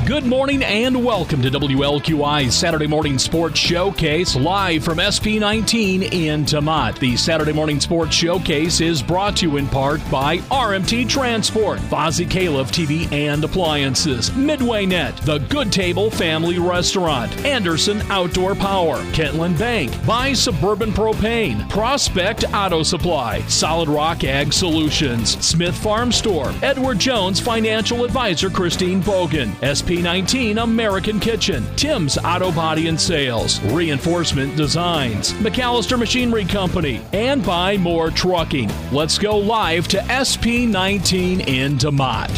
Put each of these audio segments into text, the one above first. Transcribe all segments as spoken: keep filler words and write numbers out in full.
Good morning and welcome to W L Q I's Saturday Morning Sports Showcase, live from S P nineteen in Tamat. The Saturday Morning Sports Showcase is brought to you in part by R M T Transport, Fozzie Califf T V and Appliances, Midway Net, The Good Table Family Restaurant, Anderson Outdoor Power, Kentland Bank, by Suburban Propane, Prospect Auto Supply, Solid Rock Ag Solutions, Smith Farm Store, Edward Jones Financial Advisor Christine Bogan, S P nineteen American Kitchen, Tim's Auto Body and Sales, Reinforcement Designs, McAllister Machinery Company, and by More Trucking. Let's go live to S P nineteen in Tamat.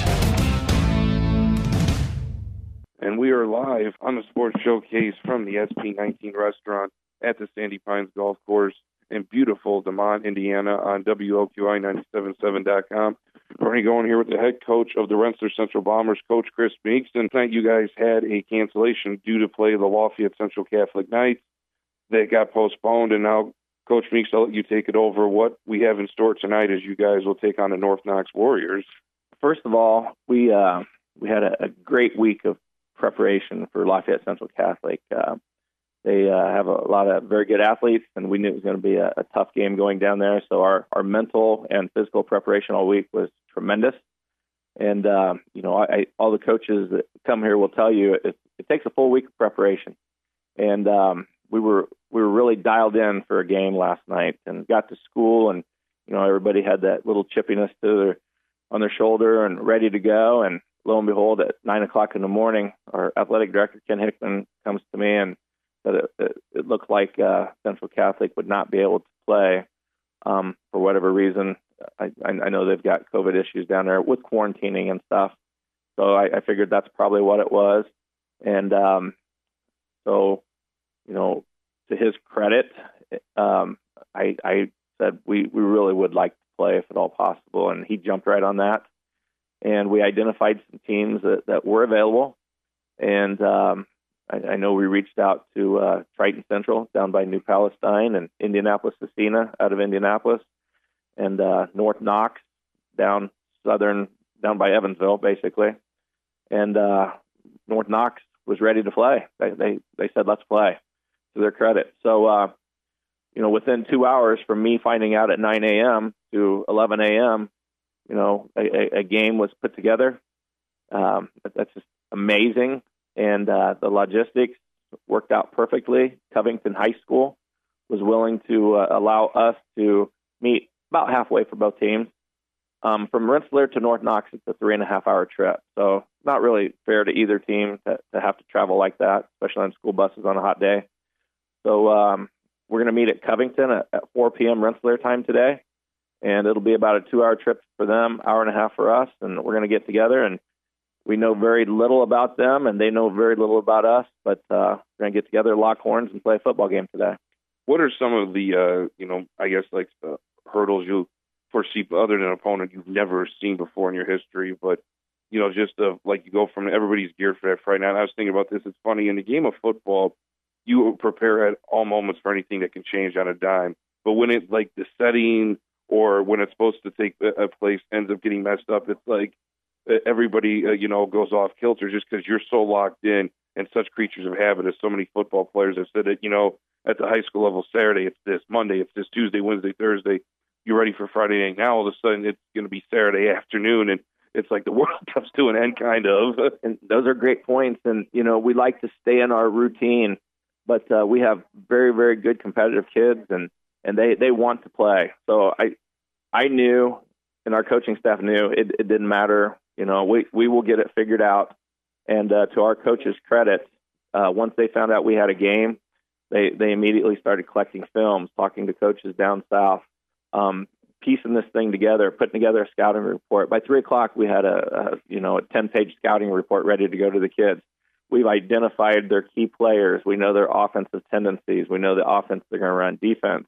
And we are live on the Sports Showcase from the S P nineteen restaurant at the Sandy Pines Golf Course in beautiful Tamat, Indiana on W L Q I ninety-seven point seven dot com. We're going here with the head coach of the Rensselaer Central Bombers, Coach Chris Meeks. And tonight you guys had a cancellation due to play the Lafayette Central Catholic Knights. That got postponed, and now, Coach Meeks, I'll let you take it over. What we have in store tonight is you guys will take on the North Knox Warriors. First of all, we uh, we had a, a great week of preparation for Lafayette Central Catholic. Uh, they uh, have a lot of very good athletes, and we knew it was going to be a, a tough game going down there. So our, our mental and physical preparation all week was tremendous. And, uh, you know, I, I, all the coaches that come here will tell you it, it takes a full week of preparation. And um, we were we were really dialed in for a game last night and got to school, and, you know, everybody had that little chippiness to their, on their shoulder and ready to go. And lo and behold, at nine o'clock in the morning, our athletic director, Ken Hickman, comes to me and said it, it, it looked like uh, Central Catholic would not be able to play um, for whatever reason. I, I know they've got COVID issues down there with quarantining and stuff. So I, I figured that's probably what it was. And um, so, you know, to his credit, um, I, I said we, we really would like to play if at all possible. And he jumped right on that. And we identified some teams that, that were available. And um, I, I know we reached out to uh, Triton Central down by New Palestine and Indianapolis-Scecina out of Indianapolis. And uh, North Knox down southern, down by Evansville, basically. And uh, North Knox was ready to play. They, they they said, let's play, to their credit. So, uh, you know, within two hours from me finding out at nine a.m. to eleven a.m., you know, a, a game was put together. Um, that's just amazing. And uh, the logistics worked out perfectly. Covington High School was willing to uh, allow us to meet about halfway for both teams. Um, from Rensselaer to North Knox, it's a three and a half hour trip. So not really fair to either team to, to have to travel like that, especially on school buses on a hot day. So um, we're going to meet at Covington at, at four p.m. Rensselaer time today. And it'll be about a two hour trip for them, hour and a half for us. And we're going to get together, and we know very little about them and they know very little about us, but uh, we're going to get together, lock horns, and play a football game today. What are some of the, uh, you know, I guess like the hurdles you foresee other than an opponent you've never seen before in your history, but, you know, just uh, like you go from everybody's geared for that Friday night. I was thinking about this. It's funny, in the game of football, you prepare at all moments for anything that can change on a dime. But when it, like the setting or when it's supposed to take a place ends up getting messed up, it's like everybody, uh, you know, goes off kilter just because you're so locked in and such creatures of habit, as so many football players have said it, you know, at the high school level, Saturday, it's this, Monday, it's this, Tuesday, Wednesday, Thursday. You're ready for Friday night. Now, all of a sudden, it's going to be Saturday afternoon, and it's like the world comes to an end, kind of. And those are great points. And, you know, we like to stay in our routine, but uh, we have very, very good competitive kids, and, and they, they want to play. So I I knew, and our coaching staff knew, it, it didn't matter. You know, we, we will get it figured out. And uh, to our coaches' credit, uh, once they found out we had a game, they, they immediately started collecting films, talking to coaches down south, um, piecing this thing together, putting together a scouting report. By three o'clock, we had a, a you know a ten-page scouting report ready to go to the kids. We've identified their key players. We know their offensive tendencies. We know the offense they're going to run, defense.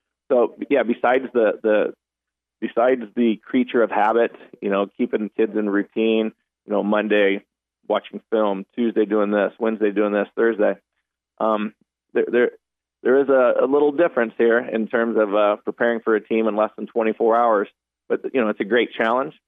So yeah, besides the the besides the creature of habit, you know, keeping kids in routine. You know, Monday watching film, Tuesday doing this, Wednesday doing this, Thursday. Um, there, there, there is a, a little difference here in terms of uh, preparing for a team in less than twenty-four hours. But, you know, it's a great challenge.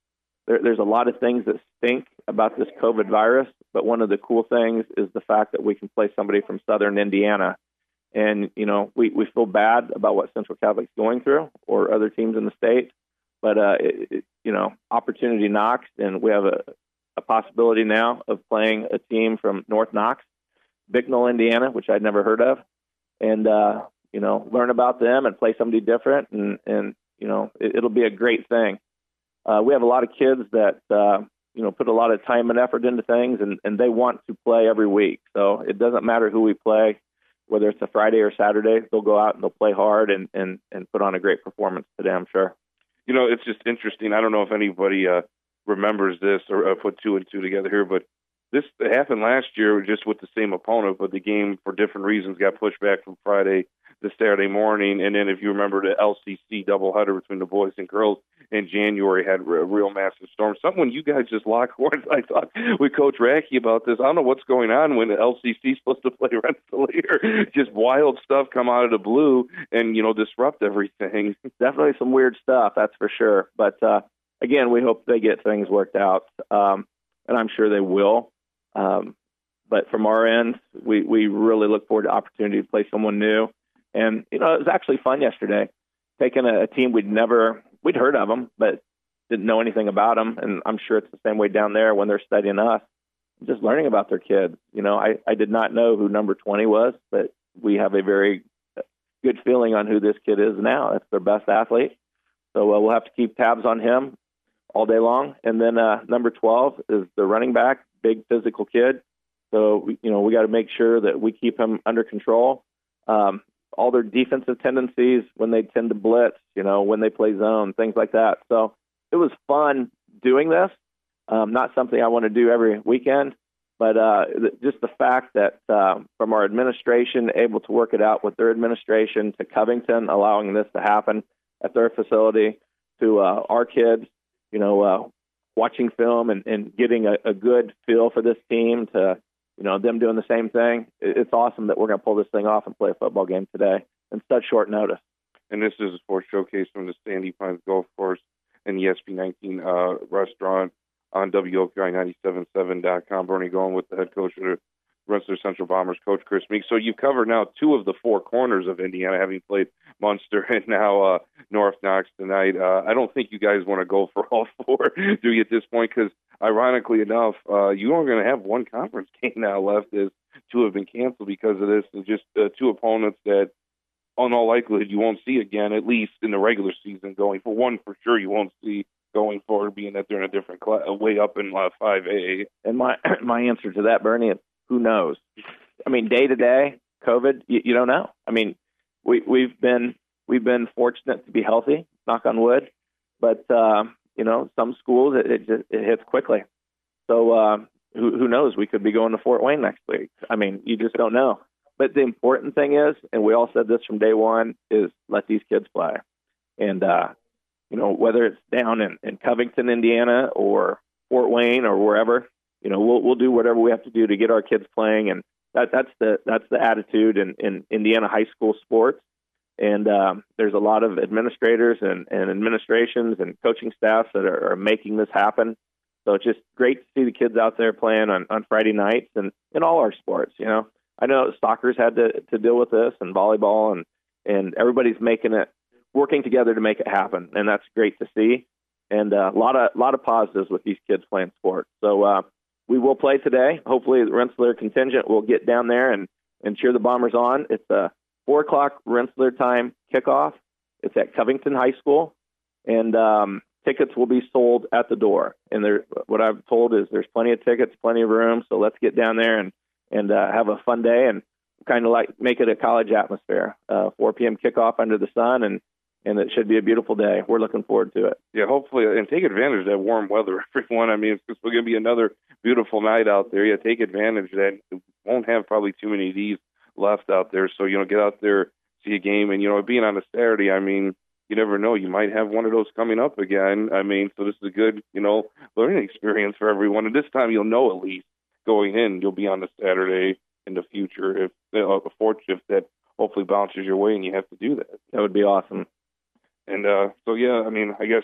there, there's a lot of things that stink about this COVID virus, but one of the cool things is the fact that we can play somebody from Southern Indiana. And, you know, we, we feel bad about what Central Catholic's going through or other teams in the state, but, uh, it, it, you know, opportunity knocks, and we have a, a possibility now of playing a team from North Knox, Bicknell, Indiana, which I'd never heard of, and, uh, you know, learn about them and play somebody different, and, and you know, it, it'll be a great thing. Uh, we have a lot of kids that, uh, you know, put a lot of time and effort into things, and, and they want to play every week. So it doesn't matter who we play, whether it's a Friday or Saturday, they'll go out and they'll play hard and, and, and put on a great performance today, I'm sure. You know, it's just interesting. I don't know if anybody uh, remembers this or uh, put two and two together here, but this happened last year just with the same opponent, but the game, for different reasons, got pushed back from Friday to Saturday morning. And then if you remember, the L C C doubleheader between the boys and girls in January had a real massive storm. Something when you guys just lock horns. I talked with Coach Racky about this. I don't know what's going on when the L C C is supposed to play Rensselaer. Just wild stuff come out of the blue and, you know, disrupt everything. Definitely some weird stuff, that's for sure. But, uh, again, we hope they get things worked out, um, and I'm sure they will. Um, but from our end, we, we really look forward to the opportunity to play someone new. And, you know, it was actually fun yesterday, taking a, a team we'd never, we'd heard of them, but didn't know anything about them. And I'm sure it's the same way down there when they're studying us, just learning about their kids. You know, I, I did not know who number twenty was, but we have a very good feeling on who this kid is now. That's their best athlete. So uh, we'll have to keep tabs on him all day long. And then uh, number twelve is the running back, big physical kid. So, you know, we got to make sure that we keep him under control. Um, all their defensive tendencies, when they tend to blitz, you know, when they play zone, things like that. So it was fun doing this. Um, not something I want to do every weekend, but uh, just the fact that uh, from our administration, able to work it out with their administration, to Covington, allowing this to happen at their facility, to uh, our kids, you know, uh, watching film and, and getting a, a good feel for this team, to, you know, them doing the same thing. It's awesome that we're going to pull this thing off and play a football game today in such short notice. And this is a sports showcase from the Sandy Pines Golf Course and the S B nineteen uh, restaurant on W O Q I ninety-seven point seven dot com. Bernie going with the head coach of the Rensselaer Central Bombers, Coach Chris Meek. So you've covered now two of the four corners of Indiana, having played Munster and now uh, North Knox tonight. Uh, I don't think you guys want to go for all four, do you, at this point? Because ironically enough, uh, you are going to have one conference game now left, as two have been canceled because of this, and just uh, two opponents that, in all likelihood, you won't see again, at least in the regular season going. For one, for sure, you won't see going forward, being that they're in a different class, way up in uh, five A. And my my answer to that, Bernie, is who knows? I mean, day to day, COVID, you, you don't know. I mean, we we've been we've been fortunate to be healthy, knock on wood, but uh, you know, some schools it it, just, it hits quickly. So uh, who who knows? We could be going to Fort Wayne next week. I mean, you just don't know. But the important thing is, and we all said this from day one, is let these kids play. And uh, you know, whether it's down in, in Covington, Indiana, or Fort Wayne, or wherever, you know, we'll we'll do whatever we have to do to get our kids playing, and that that's the that's the attitude in, in Indiana high school sports. And um, there's a lot of administrators and, and administrations and coaching staffs that are, are making this happen. So it's just great to see the kids out there playing on, on Friday nights and in all our sports. You know, I know soccer's had to, to deal with this, and volleyball, and and everybody's making it, working together to make it happen, and that's great to see. And uh, a lot of lot of positives with these kids playing sports. So uh, we will play today. Hopefully, the Rensselaer contingent will get down there and, and cheer the Bombers on. It's a four o'clock Rensselaer time kickoff. It's at Covington High School, and um, tickets will be sold at the door. And there, what I've told is there's plenty of tickets, plenty of room. So let's get down there and and uh, have a fun day and kind of like make it a college atmosphere. Uh, four p.m. kickoff under the sun, and and it should be a beautiful day. We're looking forward to it. Yeah, hopefully, and take advantage of that warm weather, everyone. I mean, it's going to be another beautiful night out there. Yeah, take advantage of that. Won't have probably too many of these left out there. So, you know, get out there, see a game, and, you know, being on a Saturday, I mean, you never know. You might have one of those coming up again. I mean, so this is a good, you know, learning experience for everyone. And this time you'll know at least going in, you'll be on the Saturday in the future if uh, a fortune that hopefully bounces your way and you have to do that. That would be awesome. And uh, so, yeah, I mean, I guess, and,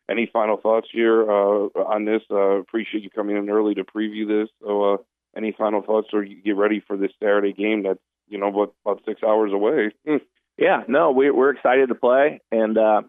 any final thoughts here uh, on this? Uh, appreciate you coming in early to preview this. So, uh, any final thoughts, or you get ready for this Saturday game that's, you know, about, about six hours away? Yeah, no, we, we're excited to play, and uh,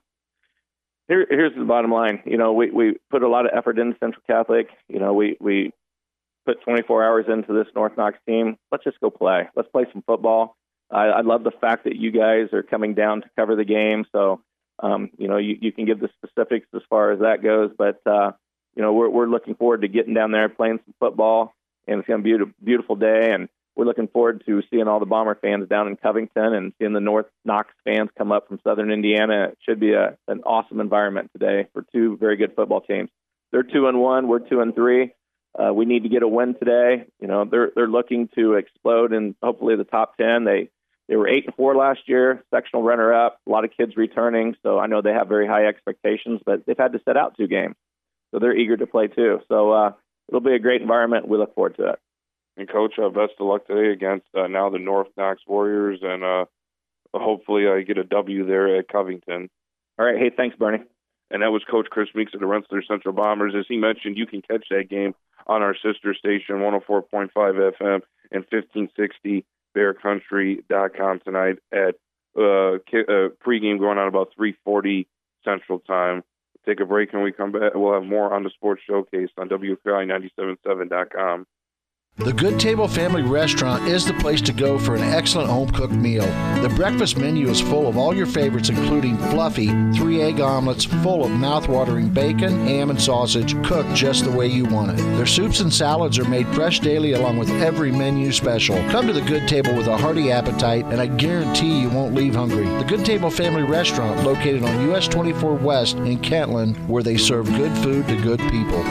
here, here's the bottom line. You know, we, we put a lot of effort into Central Catholic. You know, we, we put twenty-four hours into this North Knox team. Let's just go play. Let's play some football. I, I love the fact that you guys are coming down to cover the game, so Um, you know, you, you can give the specifics as far as that goes, but, uh, you know, we're, we're looking forward to getting down there, playing some football, and it's going to be a beautiful day, and we're looking forward to seeing all the Bomber fans down in Covington and seeing the North Knox fans come up from Southern Indiana. It should be a, an awesome environment today for two very good football teams. They're two and one, we're two and three. Uh, we need to get a win today. You know, they're they're looking to explode in hopefully the top ten. They They were eight and four last year, sectional runner-up. A lot of kids returning, so I know they have very high expectations. But they've had to sit out two games, so they're eager to play too. So uh, it'll be a great environment. We look forward to it. And Coach, uh, best of luck today against uh, now the North Knox Warriors, and uh, hopefully I get a W there at Covington. All right. Hey, thanks, Bernie. And that was Coach Chris Meeks of the Rensselaer Central Bombers. As he mentioned, you can catch that game on our sister station, one oh four point five F M and fifteen sixty bear country dot com tonight at uh, uh, pregame going on about three forty Central Time. Take a break, and we come back. We'll have more on the Sports Showcase on W K I ninety-seven point seven dot com. The Good Table Family Restaurant is the place to go for an excellent home-cooked meal. The breakfast menu is full of all your favorites, including fluffy three-egg omelets full of mouth-watering bacon, ham, and sausage cooked just the way you want it. Their soups and salads are made fresh daily along with every menu special. Come to the Good Table with a hearty appetite, and I guarantee you won't leave hungry. The Good Table Family Restaurant, located on U S twenty-four West in Kentland, where they serve good food to good people.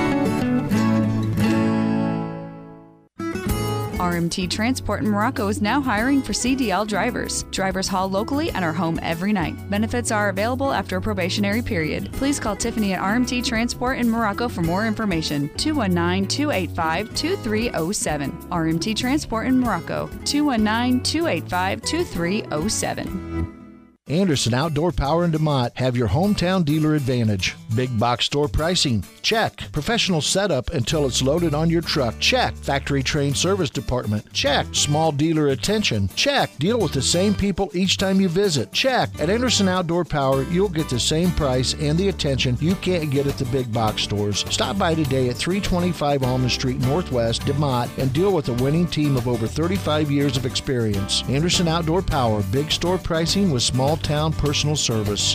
R M T Transport in Morocco is now hiring for C D L drivers. Drivers haul locally and are home every night. Benefits are available after a probationary period. Please call Tiffany at R M T Transport in Morocco for more information. two one nine, two eight five, two three zero seven. R M T Transport in Morocco. two one nine, two eight five, two three zero seven. Anderson Outdoor Power and DeMott have your hometown dealer advantage. Big box store pricing? Check. Professional setup until it's loaded on your truck? Check. Factory trained service department? Check. Small dealer attention? Check. Deal with the same people each time you visit? Check. At Anderson Outdoor Power, you'll get the same price and the attention you can't get at the big box stores. Stop by today at three twenty-five Almond Street Northwest, DeMott, and deal with a winning team of over thirty-five years of experience. Anderson Outdoor Power, big store pricing with small town personal service.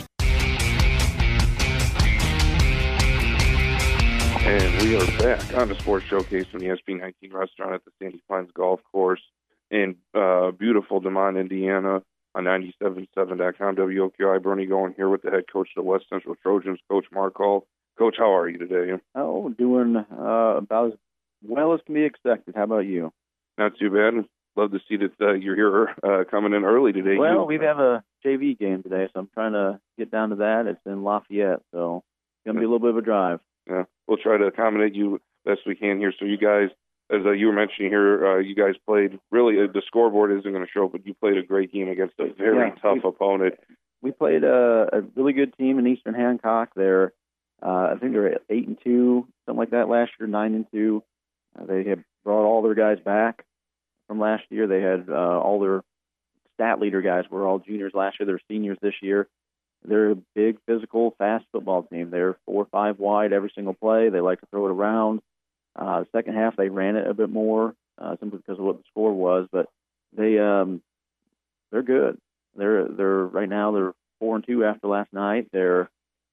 And we are back on the Sports Showcase from the S B nineteen restaurant at the Sandy Pines Golf Course in uh, beautiful DeMont, Indiana on ninety-seven point seven dot com. W O Q I. Bernie going here with the head coach of the West Central Trojans, Coach Mark Hall. Coach, how are you today? Oh, doing uh, about as well as can be expected. How about you? Not too bad. Love to see that uh, you're here uh, coming in early today. Well, you, we have a J V game today, so I'm trying to get down to that. It's in Lafayette, so it's going to be a little bit of a drive. Yeah, we'll try to accommodate you best we can here. So you guys, as uh, you were mentioning here, uh, you guys played, really, uh, the scoreboard isn't going to show, but you played a great game against a very yeah, tough we, opponent. We played a, a really good team in Eastern Hancock. They're, uh, I think they were eight and two, something like that last year, nine and two. Uh, they have brought all their guys back from last year. They had uh, all their stat leader guys were all juniors last year. They're seniors this year. They're a big, physical, fast football team. They're four or five wide every single play. They like to throw it around. Uh, the second half, they ran it a bit more uh, simply because of what the score was. But they, um, they're good. They're they're right now they're four and two after last night. Their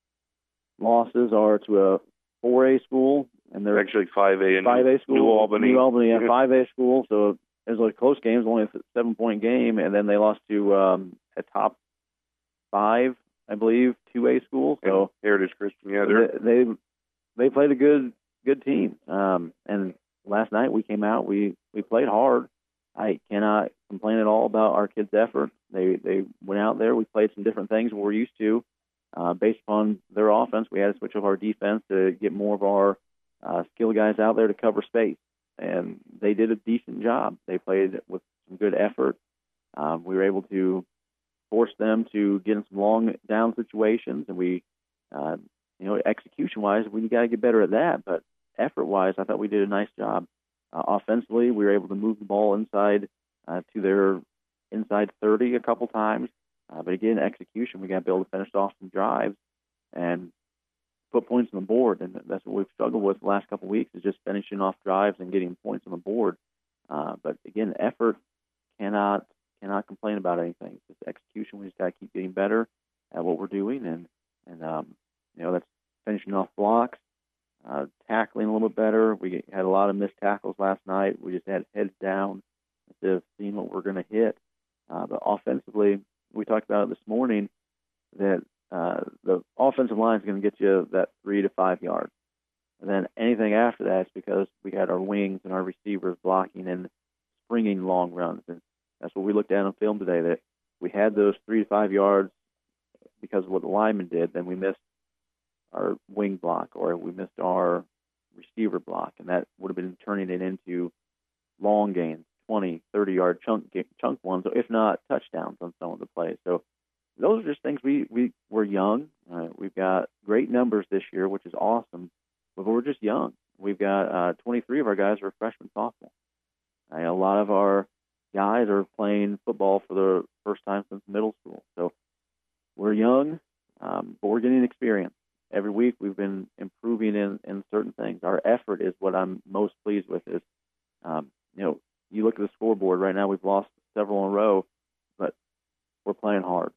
losses are to a four A school, and they're actually five A in five A school, New Albany. New Albany, yeah, five A school. So it was a close game. It was only a seven-point game, and then they lost to um, a top five, I believe, two A school. So and Heritage Christian, yeah, they, they they played a good good team. Um, and last night we came out, we we played hard. I cannot complain at all about our kids' effort. They they went out there. We played some different things we're used to. Uh, based upon their offense, we had to switch up our defense to get more of our uh, skill guys out there to cover space. And they did a decent job. They played with some good effort. Um, we were able to force them to get in some long down situations, and we uh, you know, execution-wise, we got to get better at that. But effort-wise, I thought we did a nice job. Uh, offensively, we were able to move the ball inside uh, to their inside thirty a couple times. Uh, but again, execution, we got to be able to finish off some drives and put points on the board. And that's what we've struggled with the last couple of weeks, is just finishing off drives and getting points on the board. Uh, but again, effort, cannot cannot complain about anything. It's just execution. We just got to keep getting better at what we're doing. And, and um, you know, that's finishing off blocks, uh, tackling a little bit better. We had a lot of missed tackles last night. We just had heads down instead of seeing what we're going to hit. Uh, but offensively, we talked about it this morning, that uh, the offensive line is going to get you that three to five yards. And then anything after that is because we had our wings and our receivers blocking and springing long runs. And that's what we looked at on film today, that we had those three to five yards because of what the linemen did. Then we missed our wing block, or we missed our receiver block, and that would have been turning it into long gains, twenty, thirty-yard chunk chunk ones, if not touchdowns on some of the plays. So those are just things. We, we, we're young. Uh, we've got great numbers this year, which is awesome, but we're just young. We've got uh, twenty-three of our guys are freshmen, sophomore. Uh, a lot of our guys are playing football for the first time since middle school. So we're young, um, but we're getting experience. Every week we've been improving in, in certain things. Our effort is what I'm most pleased with. Is um, you know, you look at the scoreboard right now, we've lost several in a row, but we're playing hard.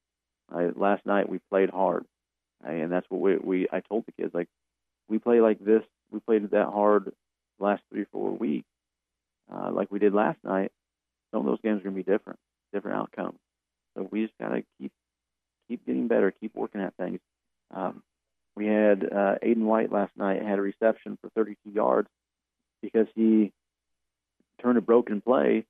Uh, last night we played hard, uh, and that's what we, we I told the kids, like, we play like this, we played that hard the last three or four weeks, uh, like we did last night. Some of those games are going to be different, different outcomes. So we just got to keep keep getting better, keep working at things. Um, we had uh, Aiden White last night had a reception for thirty-two yards because he turned a broken play.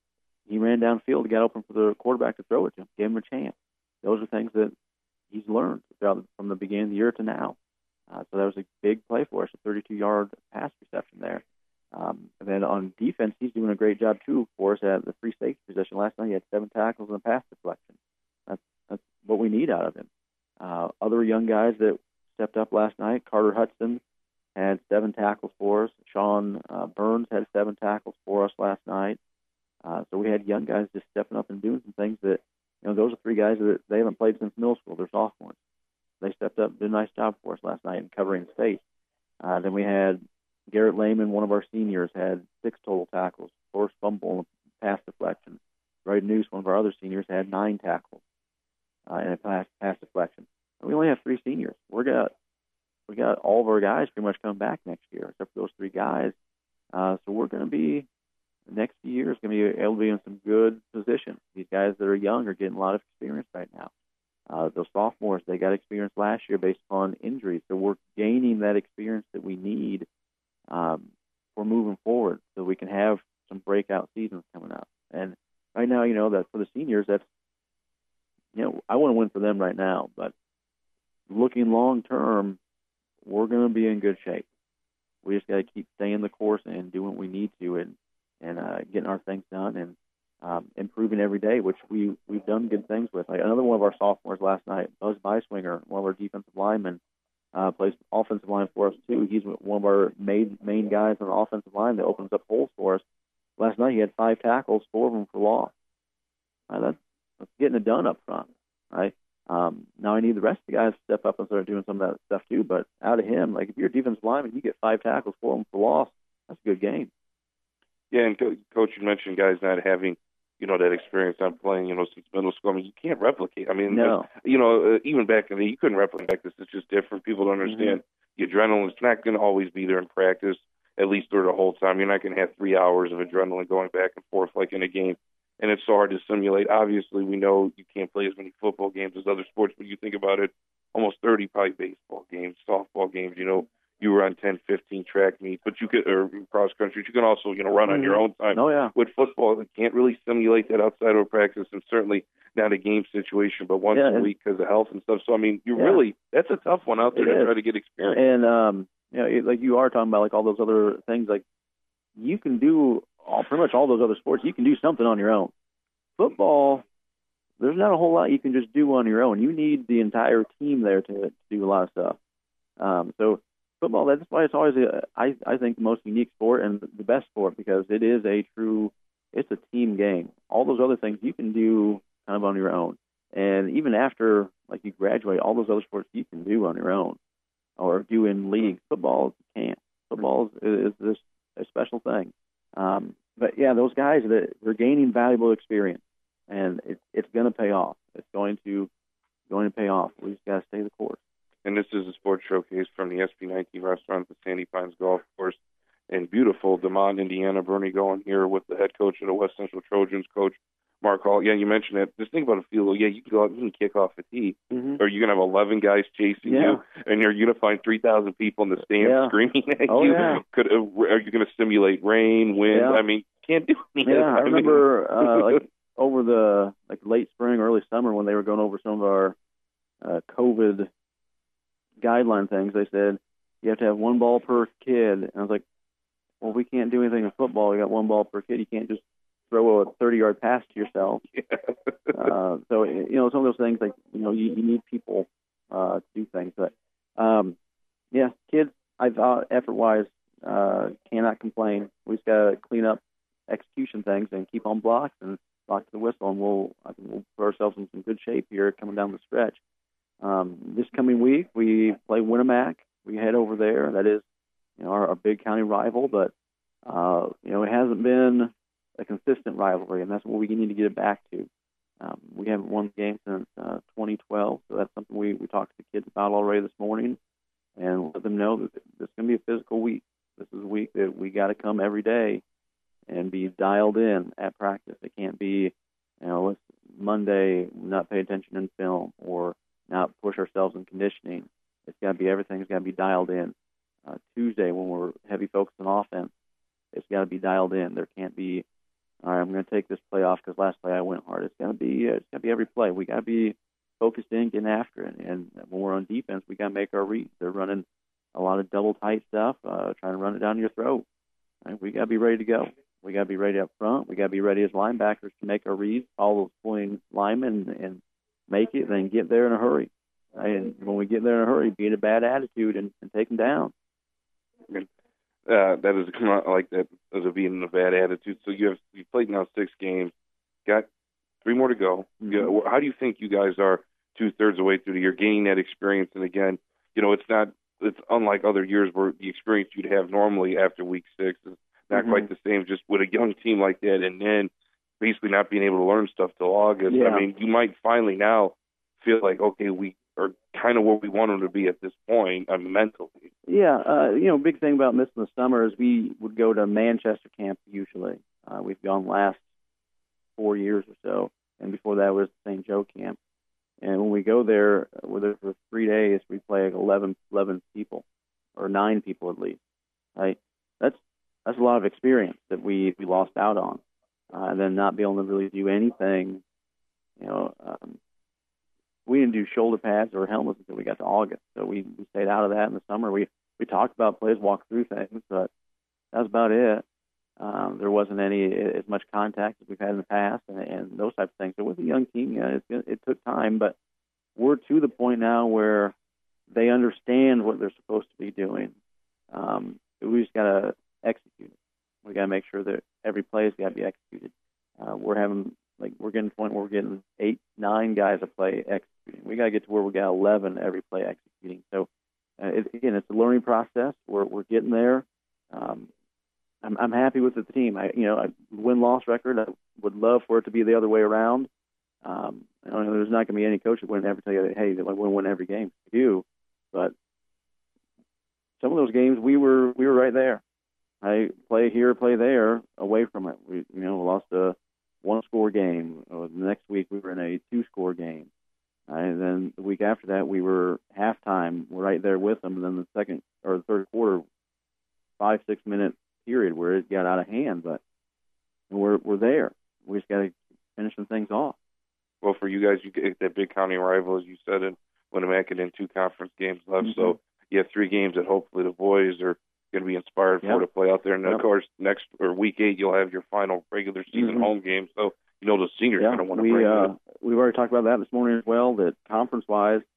He ran downfield, got open for the quarterback to throw it to him, gave him a chance. Those are things that he's learned throughout, from the beginning of the year to now. Uh, so that was a big play for us, a thirty-two-yard pass reception there. Um, and then on defense, he's doing a great job, too, for us at the free safety position. Last night he had seven tackles and a pass deflection. That's, that's what we need out of him. Uh, other young guys that stepped up last night, Carter Hudson had seven tackles for us. Sean uh, Burns had seven tackles for us last night. Uh, so we had young guys just stepping up and doing some things that, you know, those are three guys that they haven't played since middle school. They're sophomores. They stepped up and did a nice job for us last night in covering space. Uh, then we had Garrett Lehman, one of our seniors, had six total tackles, forced fumble, and pass deflection. Ray Noose, one of our other seniors, had nine tackles uh, and a pass, pass deflection. And we only have three seniors. We're got we got all of our guys pretty much coming back next year, except for those three guys. Uh, so we're going to be the next few years going to be able to be in some good positions. These guys that are young are getting a lot of experience right now. Uh, those sophomores, they got experience last year based upon injuries, so we're gaining that experience that we need um, for moving forward, so we can have some breakout seasons coming up. And right now, you know, that for the seniors, that's, you know, I want to win for them right now, but looking long term, we're going to be in good shape. We just got to keep staying the course and doing what we need to, and and uh, getting our things done and um, improving every day, which we we've done good things with. Like another one of our sophomores last night, Buzz Beiswinger, one of our defensive linemen, uh, plays offensive line for us too. He's one of our main main guys on the offensive line that opens up holes for us. Last night he had five tackles, four of them for loss. Uh, that's, that's getting it done up front, right? Um, now I need the rest of the guys to step up and start doing some of that stuff too. But out of him, like if you're a defensive lineman, you get five tackles, four of them for loss. That's a good game. Yeah, and Co- Coach, you mentioned guys not having, you know, that experience on playing, you know, since middle school. I mean, you can't replicate. I mean, no. you know, uh, even back in the day, you couldn't replicate back this. It's just different. People don't understand. Mm-hmm. The adrenaline's not going to always be there in practice, at least through the whole time. You're not going to have three hours of adrenaline going back and forth like in a game. And it's so hard to simulate. Obviously, we know you can't play as many football games as other sports, but you think about it, almost thirty probably baseball games, softball games, you know, you were on ten, fifteen track meets, but you could, or cross country, you can also, you know, run on your own time. Oh, yeah. With football, you can't really simulate that outside of practice, and certainly not a game situation, but once yeah, a week because of health and stuff. So, I mean, you yeah. really, that's a tough one out there it to is. try to get experience. And, um, you know, it, like you are talking about, like all those other things, like you can do all, pretty much all those other sports. You can do something on your own. Football, there's not a whole lot you can just do on your own. You need the entire team there to, to do a lot of stuff. Um, so football, that's why it's always, a, I, I think, the most unique sport and the best sport, because it is a true, it's a team game. All those other things you can do kind of on your own. And even after, like, you graduate, all those other sports you can do on your own or do in leagues. Football, you can't. Football is, is this a special thing. Um, but, yeah, those guys, they're gaining valuable experience, and it, it's going to pay off. It's going to going to pay off. We just got to stay the course. And this is a sports showcase from the S P nineteen restaurant, the Sandy Pines Golf Course in beautiful DeMont, Indiana. Bernie going here with the head coach of the West Central Trojans, Coach Mark Hall. Yeah, you mentioned it. Just think about a field. Yeah, you can go out and you can kick off a tee, mm-hmm. or you're going to have eleven guys chasing yeah. you, and you're going to find three thousand people in the stands yeah. screaming at oh, you. Yeah. Could uh, Are you going to simulate rain, wind? Yeah. I mean, can't do anything. Yeah, I, I remember mean, uh, like over the like late spring, early summer, when they were going over some of our uh, COVID guideline things. They said you have to have one ball per kid, and I was like, well, we can't do anything in football. We got one ball per kid. You can't just throw a thirty-yard pass to yourself. Yeah. uh, so, you know, some of those things, like, you know, you, you need people uh, to do things. But, um, yeah, kids, I thought, effort-wise, uh, cannot complain. We just got to clean up execution things and keep on blocks and block to the whistle, and we'll, I think we'll put ourselves in some good shape here coming down the stretch. Um, this coming week, we play Winamac. We head over there. That is, you know, our, our big county rival, but, uh, you know, it hasn't been a consistent rivalry, and that's what we need to get it back to. Um, we haven't won the game since uh, twenty twelve, so that's something we, we talked to the kids about already this morning, and let them know that this is going to be a physical week. This is a week that we got to come every day and be dialed in at practice. It can't be, you know, let's Monday not pay attention in film or not push ourselves in conditioning. It's got to be, everything's got to be dialed in. Uh, Tuesday, when we're heavy focused on offense, it's got to be dialed in. There can't be, all right, I'm going to take this play off because last play I went hard. It's got to be, uh, it's got to be every play. We got to be focused in, getting after it. And when we're on defense, we got to make our reads. They're running a lot of double tight stuff, uh, trying to run it down your throat. Right? We got to be ready to go. We got to be ready up front. We got to be ready as linebackers to make our reads, follow those pulling linemen, and make it, and then get there in a hurry. Right? And when we get there in a hurry, be in a bad attitude and, and take them down. Uh, that is I like that as a being in a bad attitude. So you have you played now six games, got three more to go. Mm-hmm. You know, how do you think you guys are two thirds of the way through the year, gaining that experience? And again, you know, it's not it's unlike other years where the experience you'd have normally after week six is not mm-hmm. quite the same. Just with a young team like that, and then basically not being able to learn stuff till August. Yeah. I mean, you might finally now feel like, okay, we are kind of where we want them to be at this point, I mean, mentally. Yeah, uh, you know, big thing about missing the summer is we would go to Manchester camp usually. Uh, we've gone last four years or so, and before that was Saint Joe camp. And when we go there, we're there for three days, we play like eleven, eleven people, or nine people at least. Right? That's that's a lot of experience that we, we lost out on. Uh, and then not be able to really do anything, you know, um, we didn't do shoulder pads or helmets until we got to August. So we, we stayed out of that in the summer. We we talked about plays, walked through things, but that was about it. Um, there wasn't any as much contact as we've had in the past, and, and those types of things. So with a young team, yeah, it, it took time, but we're to the point now where they understand what they're supposed to be doing. Um, we just got to execute it. We got to make sure that every play has got to be executed. Uh, we're having like we're getting to the point where we're getting eight, nine guys a play executing. We got to get to where we got eleven every play executing. So uh, it, again, it's a learning process. We're we're getting there. Um, I'm I'm happy with the team. I you know I win loss record. I would love for it to be the other way around. Um, I don't know, there's not going to be any coach that would ever tell you that, hey, we're going to win every game. We do, but some of those games we were we were right there. I play here, play there, away from it. We you know lost a one-score game. Uh, the next week we were in a two-score game. Uh, and then the week after that we were halftime, we're right there with them. And then the second or the third quarter, five, six-minute period where it got out of hand. But we're we're there. We just got to finish some things off. Well, for you guys, you get that big county rival, as you said, and Winamac and then two conference games left. Mm-hmm. So you have three games that hopefully the boys are going to be inspired yep. for to play out there. And, yep. of course, next or week eight, you'll have your final regular season mm-hmm. home game. So, you know, the seniors yeah, going to want to we, bring uh, it. We've already talked about that this morning as well, that conference-wise,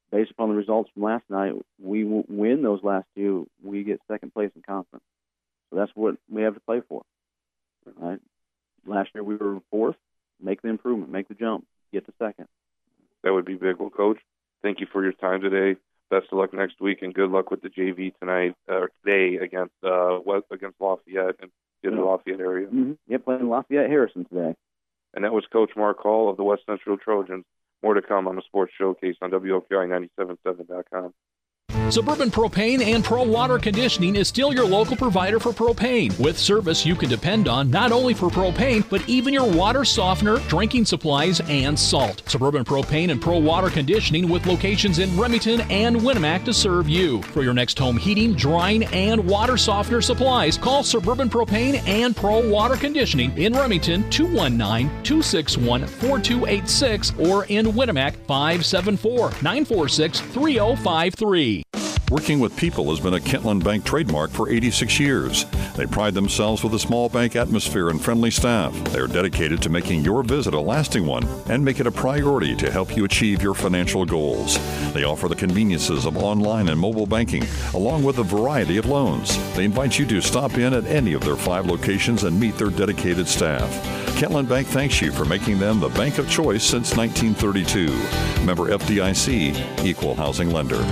based upon the results from last night, we w- win those last two, we get second place in conference. So that's what we have to play for. Right? Last year we were fourth. Make the improvement, make the jump, get to second. That would be big. Well, Coach, thank you for your time today. Best of luck next week, and good luck with the J V tonight or today against uh, West, against Lafayette and in the Lafayette area. Mm-hmm. Yeah, playing Lafayette Harrison today. And that was Coach Mark Hall of the West Central Trojans. More to come on the Sports Showcase on W L K I ninety-seven point seven dot com. Suburban Propane and Pro Water Conditioning is still your local provider for propane. With service you can depend on not only for propane, but even your water softener, drinking supplies, and salt. Suburban Propane and Pro Water Conditioning with locations in Remington and Winnemac to serve you. For your next home heating, drying, and water softener supplies, call Suburban Propane and Pro Water Conditioning in Remington two one nine, two six one, four two eight six or in Winnemac five seven four, nine four six, three oh five three. Working with people has been a Kentland Bank trademark for eighty-six years. They pride themselves with a small bank atmosphere and friendly staff. They are dedicated to making your visit a lasting one and make it a priority to help you achieve your financial goals. They offer the conveniences of online and mobile banking, along with a variety of loans. They invite you to stop in at any of their five locations and meet their dedicated staff. Kentland Bank thanks you for making them the bank of choice since nineteen thirty-two. Member F D I C, Equal Housing Lender.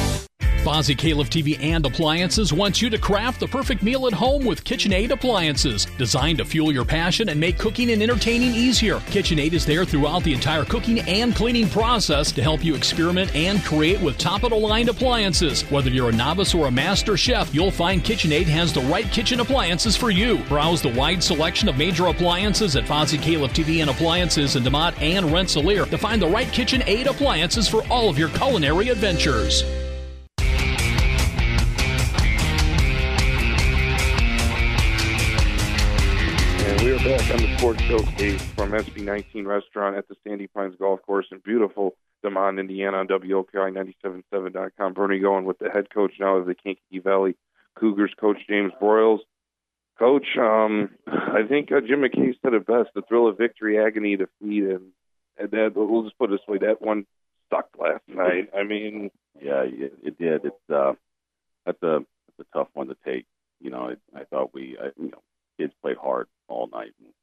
Boise Caleb T V and Appliances wants you to craft the perfect meal at home with KitchenAid appliances. Designed to fuel your passion and make cooking and entertaining easier, KitchenAid is there throughout the entire cooking and cleaning process to help you experiment and create with top-of-the-line appliances. Whether you're a novice or a master chef, you'll find KitchenAid has the right kitchen appliances for you. Browse the wide selection of major appliances at Boise Caleb T V and Appliances in DeMotte and Rensselaer to find the right KitchenAid appliances for all of your culinary adventures. We are back on the Sports Showcase from S B nineteen Restaurant at the Sandy Pines Golf Course in beautiful DeMond, Indiana on W O K I ninety-seven point seven dot com. Bernie going with the head coach now of the Kankakee Valley Cougars, Coach James Broyles. Coach, um, I think uh, Jim McKay said it best, the thrill of victory, agony, defeat, and, and that, we'll just put it this way, that one stuck last night. I mean... Yeah, it, it did. It's uh, that's a, that's a tough one to take. You know, it, I thought we, I, you know, kids played hard all night. And,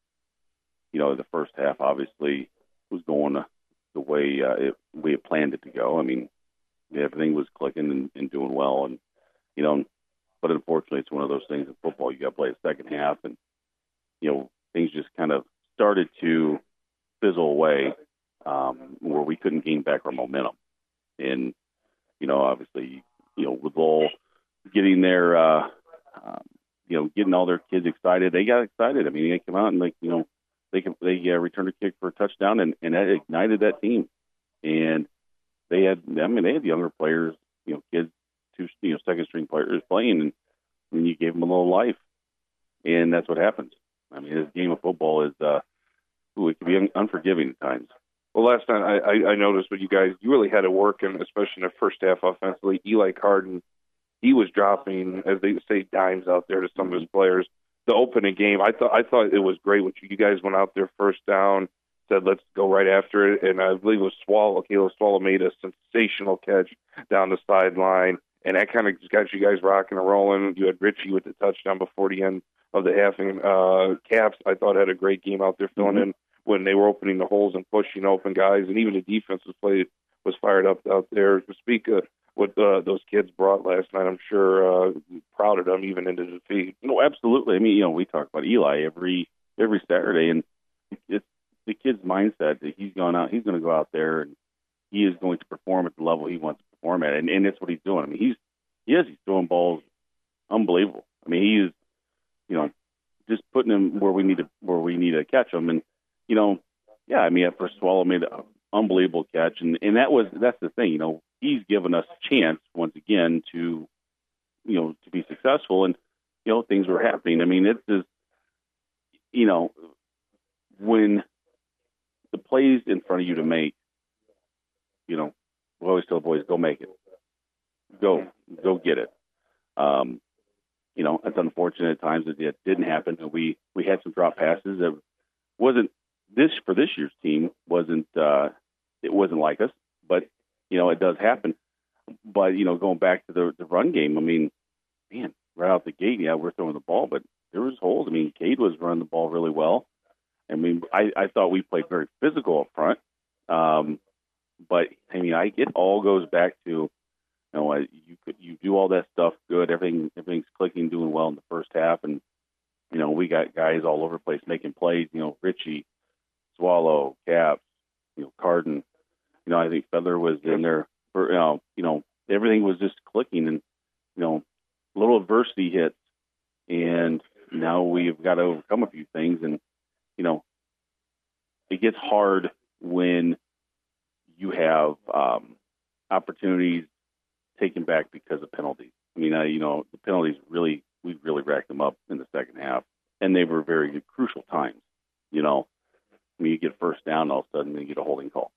you know, the first half obviously was going the, the way uh, it, we had planned it to go. I mean, everything was clicking and, and doing well. And, you know, but unfortunately it's one of those things in football. You got to play the second half and, you know, things just kind of started to fizzle away um, where we couldn't gain back our momentum. And, you know, obviously, you know, with all getting their, uh, um, you know, getting all their kids excited. They got excited. I mean, they come out and, like, you know, they can, they uh, returned a kick for a touchdown, and, and that ignited that team. And they had, I mean, they had younger players, you know, kids, two, you know, second string players playing, and, and you gave them a little life. And that's what happens. I mean, this game of football is, uh, ooh, it can be un- unforgiving at times. Well, last night I, I, I noticed with you guys, you really had to work, and especially in the first half offensively. Eli Carden, he was dropping, as they say, dimes out there to some of his players. The opening game, I thought I thought it was great when you guys went out there first down, said let's go right after it, and I believe it was Swallow. Caleb Swallow made a sensational catch down the sideline, and that kind of just got you guys rocking and rolling. You had Richie with the touchdown before the end of the half, and uh, Caps, I thought, had a great game out there filling mm-hmm. in when they were opening the holes and pushing open guys, and even the defense was played was fired up out there. To speak of what uh, those kids brought last night, I'm sure uh, proud of them even into defeat. No, absolutely. I mean, you know, we talk about Eli every every Saturday, and it's the kid's mindset that he's gone out, he's going to go out there and he is going to perform at the level he wants to perform at, and, and that's what he's doing. I mean, he's yes, he's throwing balls unbelievable. I mean, he is, you know, just putting him where we need to where we need to catch him, and you know, yeah, I mean, at first Swallow made an unbelievable catch, and, and that was that's the thing, you know, he's given us a chance once again to, you know, to be successful, and you know, things were happening. I mean, it's just, you know, when the plays in front of you to make, you know, we always tell the boys, go make it, go, go get it. Um, you know, it's unfortunate at times that it didn't happen. We we had some drop passes that wasn't this for this year's team wasn't uh, it wasn't like us, but you know, it does happen. But, you know, going back to the, the run game, I mean, man, right out the gate, yeah, we're throwing the ball, but there was holes. I mean, Cade was running the ball really well. I mean, I, I thought we played very physical up front. Um, but, I mean, I, it all goes back to, you know, you could, you do all that stuff good. Everything, everything's clicking, doing well in the first half. And, you know, we got guys all over the place making plays, you know, Richie, Swallow, Caps, you know, Carden. You know, I think Feather was in there. For, you know, you know, everything was just clicking, and you know, little adversity hits, and now we've got to overcome a few things, and you know, it gets hard when you have um, opportunities taken back because of penalties. I mean, uh, you know, the penalties really, we really racked them up in the second half, and they were very crucial times. You know, I mean, you get first down, all of a sudden you get a holding call.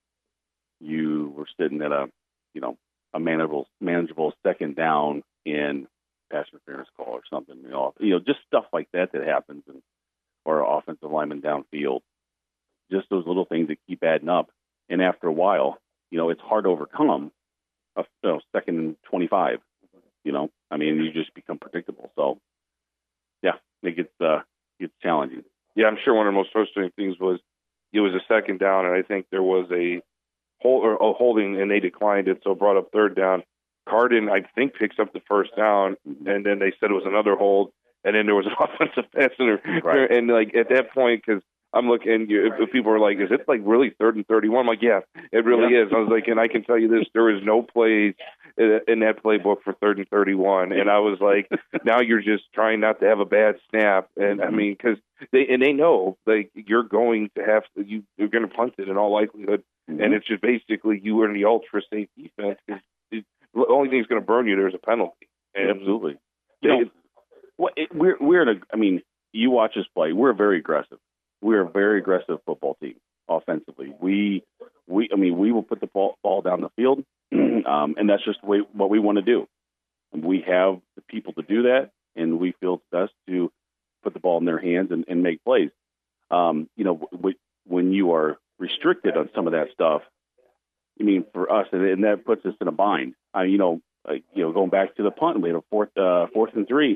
You were sitting at a you know, a manageable, manageable second down in pass interference call or something, you know, you know, just stuff like that that happens, and or offensive lineman downfield, just those little things that keep adding up. And after a while, you know, it's hard to overcome a you know, second and twenty-five, you know, I mean, you just become predictable. So yeah, it gets, uh, gets challenging. Yeah. I'm sure one of the most frustrating things was it was a second down, and I think there was a, Hold, or, or holding, and they declined it, so brought up third down. Carden, I think, picks up the first down, and then they said it was another hold, and then there was an offensive pass interference. Right. And like at that point, because I'm looking, if, if people are like, "Is it like really third and thirty-one?" I'm like, "Yeah, it really yeah. is." I was like, and I can tell you this: there is no plays in that playbook for third and thirty-one, and I was like, now you're just trying not to have a bad snap, and I mean, because they and they know like you're going to have to, you you're going to punt it in all likelihood. Mm-hmm. And it's just basically you are in the ultra safe defense. It, the only thing that's going to burn you, there's a penalty. And absolutely. You know, what, it, we're we're in a. I mean, you watch us play. We're very aggressive. We're a very aggressive football team offensively. We we. I mean, we will put the ball, ball down the field, um, and that's just the way, what we want to do. And we have the people to do that, and we feel it's best to put the ball in their hands and, and make plays. Um, you know, w- when you are restricted on some of that stuff, I mean, for us, and, and that puts us in a bind. I, you know, like, you know, going back to the punt, we had a fourth, uh, fourth and three.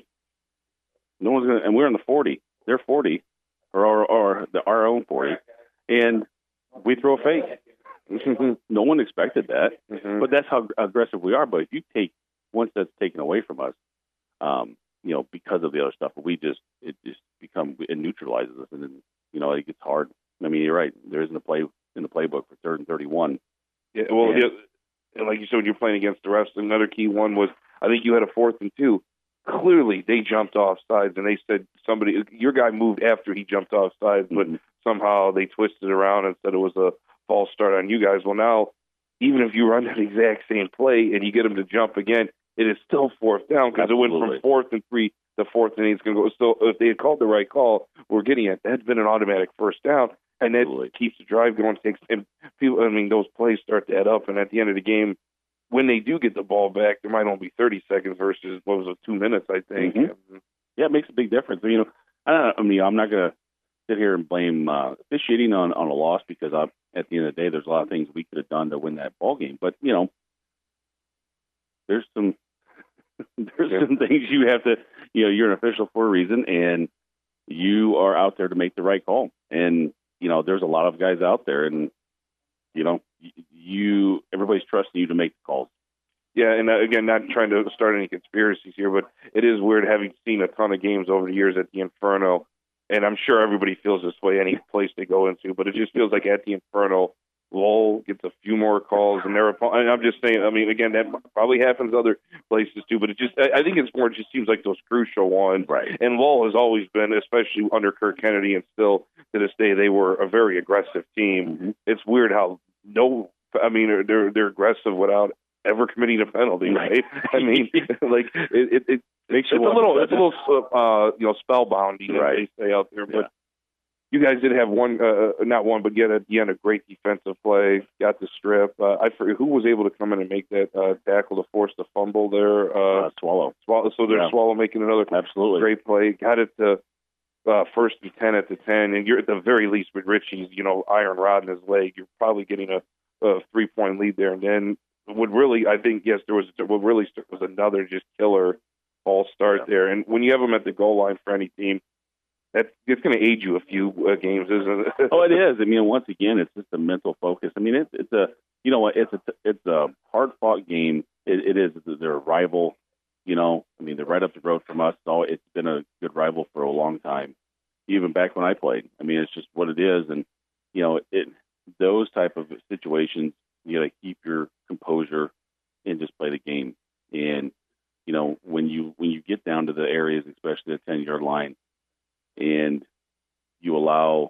No one's gonna, and we're in the forty. They're forty, or or, or the, our own forty, and we throw a fake. No one expected that, mm-hmm. but that's how aggressive we are. But if you take once that's taken away from us, um, you know, because of the other stuff, we just it just become it neutralizes us, and then you know it gets hard. I mean, you're right. There isn't a play in the playbook for third and thirty-one. Yeah, well, and, yeah, and like you said, when you're playing against the rest, another key one was I think you had a fourth and two. Clearly, they jumped off sides, and they said somebody, your guy moved after he jumped off sides, but mm-hmm. somehow they twisted around and said it was a false start on you guys. Well, now, even if you run that exact same play and you get them to jump again, it is still fourth down because it went from fourth and three to fourth and eight's going to go. So if they had called the right call, we're getting it. That's been an automatic first down, and that Absolutely. keeps the drive going. Takes and people. I mean, those plays start to add up, and at the end of the game, when they do get the ball back, there might only be thirty seconds versus what was it, two minutes, I think. Mm-hmm. Yeah, it makes a big difference. You know, I, don't know, I mean, I'm not going to sit here and blame uh, officiating on, on a loss because I, at the end of the day, there's a lot of things we could have done to win that ball game. But you know, there's some there's yeah. some things you have to. You know, you're an official for a reason, and you are out there to make the right call. And you know, there's a lot of guys out there, and you know, you everybody's trusting you to make the calls. Yeah, and uh, again, not trying to start any conspiracies here, but it is weird having seen a ton of games over the years at the Inferno, and I'm sure everybody feels this way any place they go into, but it just feels like at the Inferno, Lowell gets a few more calls, and they're. And I'm just saying, I mean, again, that probably happens other places too, but it just, I think it's more, it just seems like those crucial ones. Right. And Lowell has always been, especially under Kirk Kennedy, and still to this day, they were a very aggressive team. Mm-hmm. It's weird how no, I mean, they're they're aggressive without ever committing a penalty, right? I mean, like it, it, it makes it's a little, it's a little, uh, you know, spellbinding, right. they say out there. But yeah. you guys did have one, uh, not one, but yet at the end a great defensive play. Got the strip. Uh, I forget who was able to come in and make that uh, tackle to force the fumble there. Uh, uh, Swallow, Swallow. So there's yeah. Swallow making another absolutely great play. Got it to uh, first and ten at the ten, and you're at the very least with Richie's, you know, iron rod in his leg. You're probably getting a, a three point lead there, and then would really, I think, yes, there was what really was another just killer all start yeah. there. And when you have them at the goal line for any team, that's it's going to age you a few uh, games, isn't it? Oh, it is. I mean, once again, it's just a mental focus. I mean, it's it's a you know what it's a it's a hard fought game. It, it is. They're a rival. You know, I mean, they're right up the road from us. So it's been a good rival for a long time, even back when I played. I mean, it's just what it is, and you know, it those type of situations, you got to keep your composure and just play the game. And you know, when you when you get down to the areas, especially the ten yard line, and you allow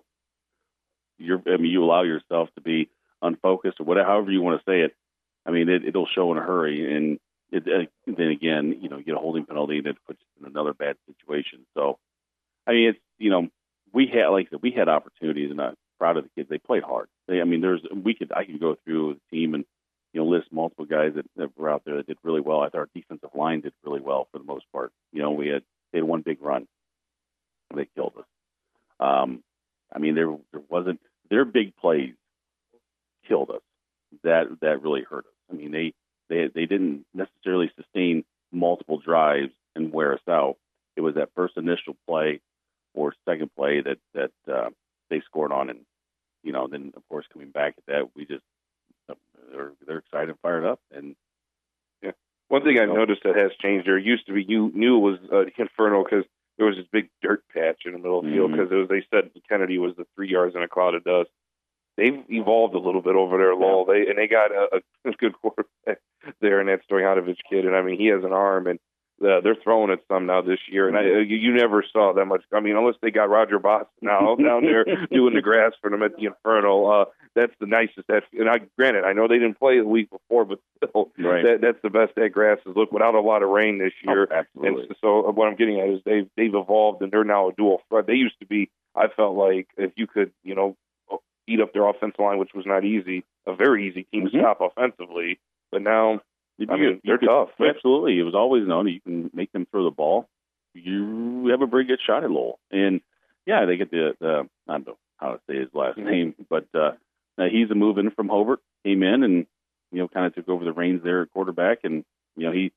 your I mean, you allow yourself to be unfocused or whatever, however you want to say it. I mean, it, it'll show in a hurry, and it, uh, then again, you know, you get a holding penalty, and it puts you in another bad situation. So, I mean, it's you know, we had like I said, we had opportunities, and I'm proud of the kids. They played hard. They, I mean, there's we could I could go through the team and you know list multiple guys that, that were out there that did really well. I thought our defensive line did really well for the most part. You know, we had they had one big run. They killed us. Um, I mean, there there wasn't their big plays killed us. That that really hurt us. I mean, they they they didn't necessarily sustain multiple drives and wear us out. It was that first initial play or second play that that uh, they scored on, and you know, then of course coming back at that, we just they're they're excited and fired up. And yeah, one thing I noticed that has changed. There used to be you knew it was uh, Inferno because there was this big dirt patch in the middle of the field because mm-hmm. they said Kennedy was the three yards in a cloud of dust. They've evolved a little bit over there, Lowell. They and they got a, a good quarterback there in that Stoyanovich kid, and I mean he has an arm, and uh, they're throwing it some now this year. And I, you, you never saw that much. I mean, unless they got Roger Boston now down there doing the grass for them at the Inferno. Uh, that's the nicest. That and I granted, I know they didn't play the week before, but still, right. that, that's the best that grass has looked without a lot of rain this year. Oh, absolutely. And so what I'm getting at is they've they've evolved, and they're now a dual threat. They used to be. I felt like if you could, you know. eat up their offensive line, which was not easy, a very easy team mm-hmm. to stop offensively. But now, you, I mean, they're could, tough. Absolutely. It was always known that you can make them throw the ball. You have a very good shot at Lowell. And, yeah, they get the, the I don't know how to say his last mm-hmm. name, but uh, he's a move in from Hobart, came in and, you know, kind of took over the reins there at quarterback. And, you know, he,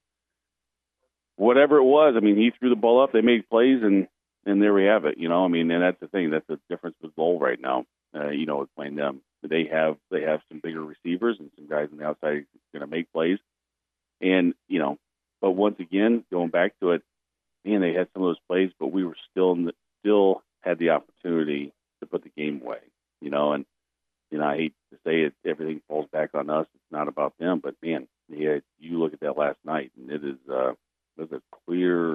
whatever it was, I mean, he threw the ball up, they made plays, and, and there we have it, you know. I mean, and that's the thing. That's the difference with Lowell right now. Uh, you know, with playing them, they have they have some bigger receivers and some guys on the outside going to make plays, and you know, but once again, going back to it, man, they had some of those plays, but we were still in the, still had the opportunity to put the game away, you know, and you know, I hate to say it, everything falls back on us. It's not about them, but man, yeah, you look at that last night, and it is uh, there's a clear,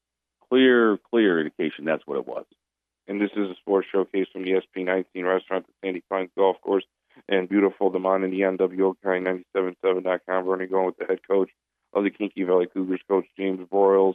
clear, clear indication that's what it was. And this is a sports showcase from the S P nineteen restaurant, the Sandy Pines Golf Course, and beautiful Demond in the N W O K ninety-seven point seven dot com. Bernie going with the head coach of the Kinky Valley Cougars, Coach James Broyles.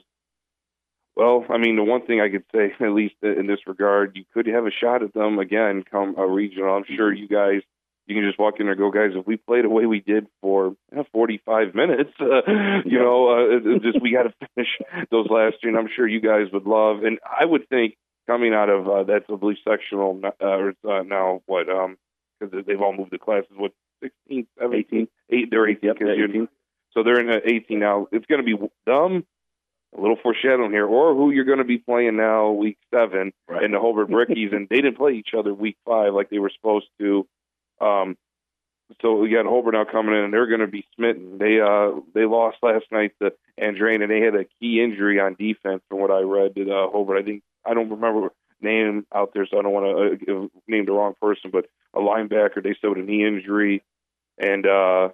Well, I mean, the one thing I could say, at least in this regard, you could have a shot at them again come a regional. I'm sure you guys, you can just walk in there and go, guys, if we play the way we did for eh, forty-five minutes, uh, you know, uh, just we got to finish those last two, and I'm sure you guys would love. And I would think, coming out of uh, that's, I believe, sectional, uh, or uh, now what, um, because they've all moved the classes, what, sixteen, seventeen? eight, they're eighteen. Yep, yeah, eighteen. So they're in uh, eighteen now. It's going to be them, a little foreshadowing here, or who you're going to be playing now week seven, right. and the Hobart Brickies, and they didn't play each other week five like they were supposed to. Um, so we got Hobart now coming in, and they're going to be smitten. They uh they lost last night to Andrean, and they had a key injury on defense from what I read to uh, Hobart. I think I don't remember name out there, so I don't want to uh, name the wrong person, but a linebacker, they said with a knee injury, and uh,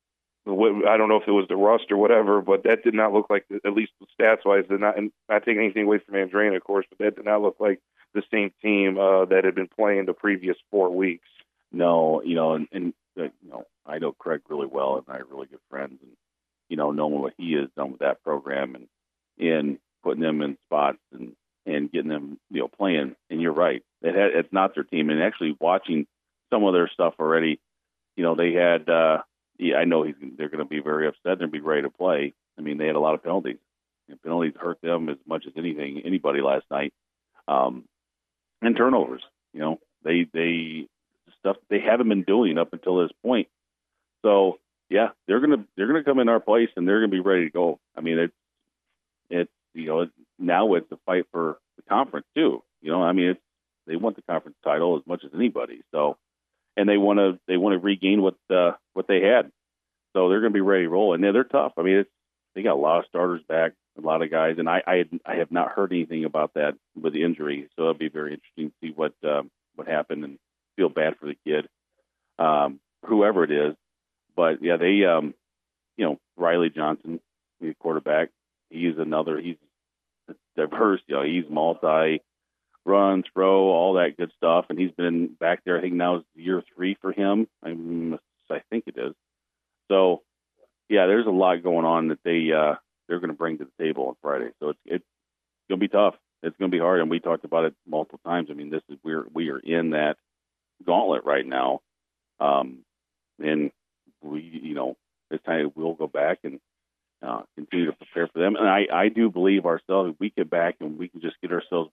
I don't know if it was the rust or whatever, but that did not look like, at least stats-wise, did not, and not taking anything away from Andrean, of course, but that did not look like the same team uh, that had been playing the previous four weeks. No, you know, and, and uh, you know, I know Craig really well, and I are really good friends, and you know, knowing what he has done with that program and in putting them in spots and and getting them, you know, playing. And you're right, it had, it's not their team. And actually watching some of their stuff already, you know, they had. Uh, yeah, I know he's, they're going to be very upset. They're going to be ready to play. I mean, they had a lot of penalties. And penalties hurt them as much as anything, anybody last night. Um, and turnovers. You know, they they stuff they haven't been doing up until this point. So yeah, they're gonna they're gonna come in our place and they're gonna be ready to go. I mean, it's it's you know now it's a fight for the conference too. You know, I mean, it's, they want the conference title as much as anybody. So, and they want to they want to regain what uh, what they had. So they're going to be ready to roll, and they're, they're tough. I mean, it's, they got a lot of starters back, a lot of guys, and I I, I have not heard anything about that with the injury. So it'll be very interesting to see what um, what happened, and feel bad for the kid, um, whoever it is. But yeah, they um, you know, Riley Johnson, the quarterback, he's another. He's diverse. You know, he's multi. Run, throw, all that good stuff, and he's been back there. I think now is year three for him. I, I think it is. So, yeah, there's a lot going on that they uh, they're going to bring to the table on Friday. So it's it's going to be tough. It's going to be hard, and we talked about it multiple times. I mean, this is we're we are in that gauntlet right now, um, and we you know this time we'll go back and uh, continue to prepare for them. And I I do believe ourselves, if we get back and we can just get ourselves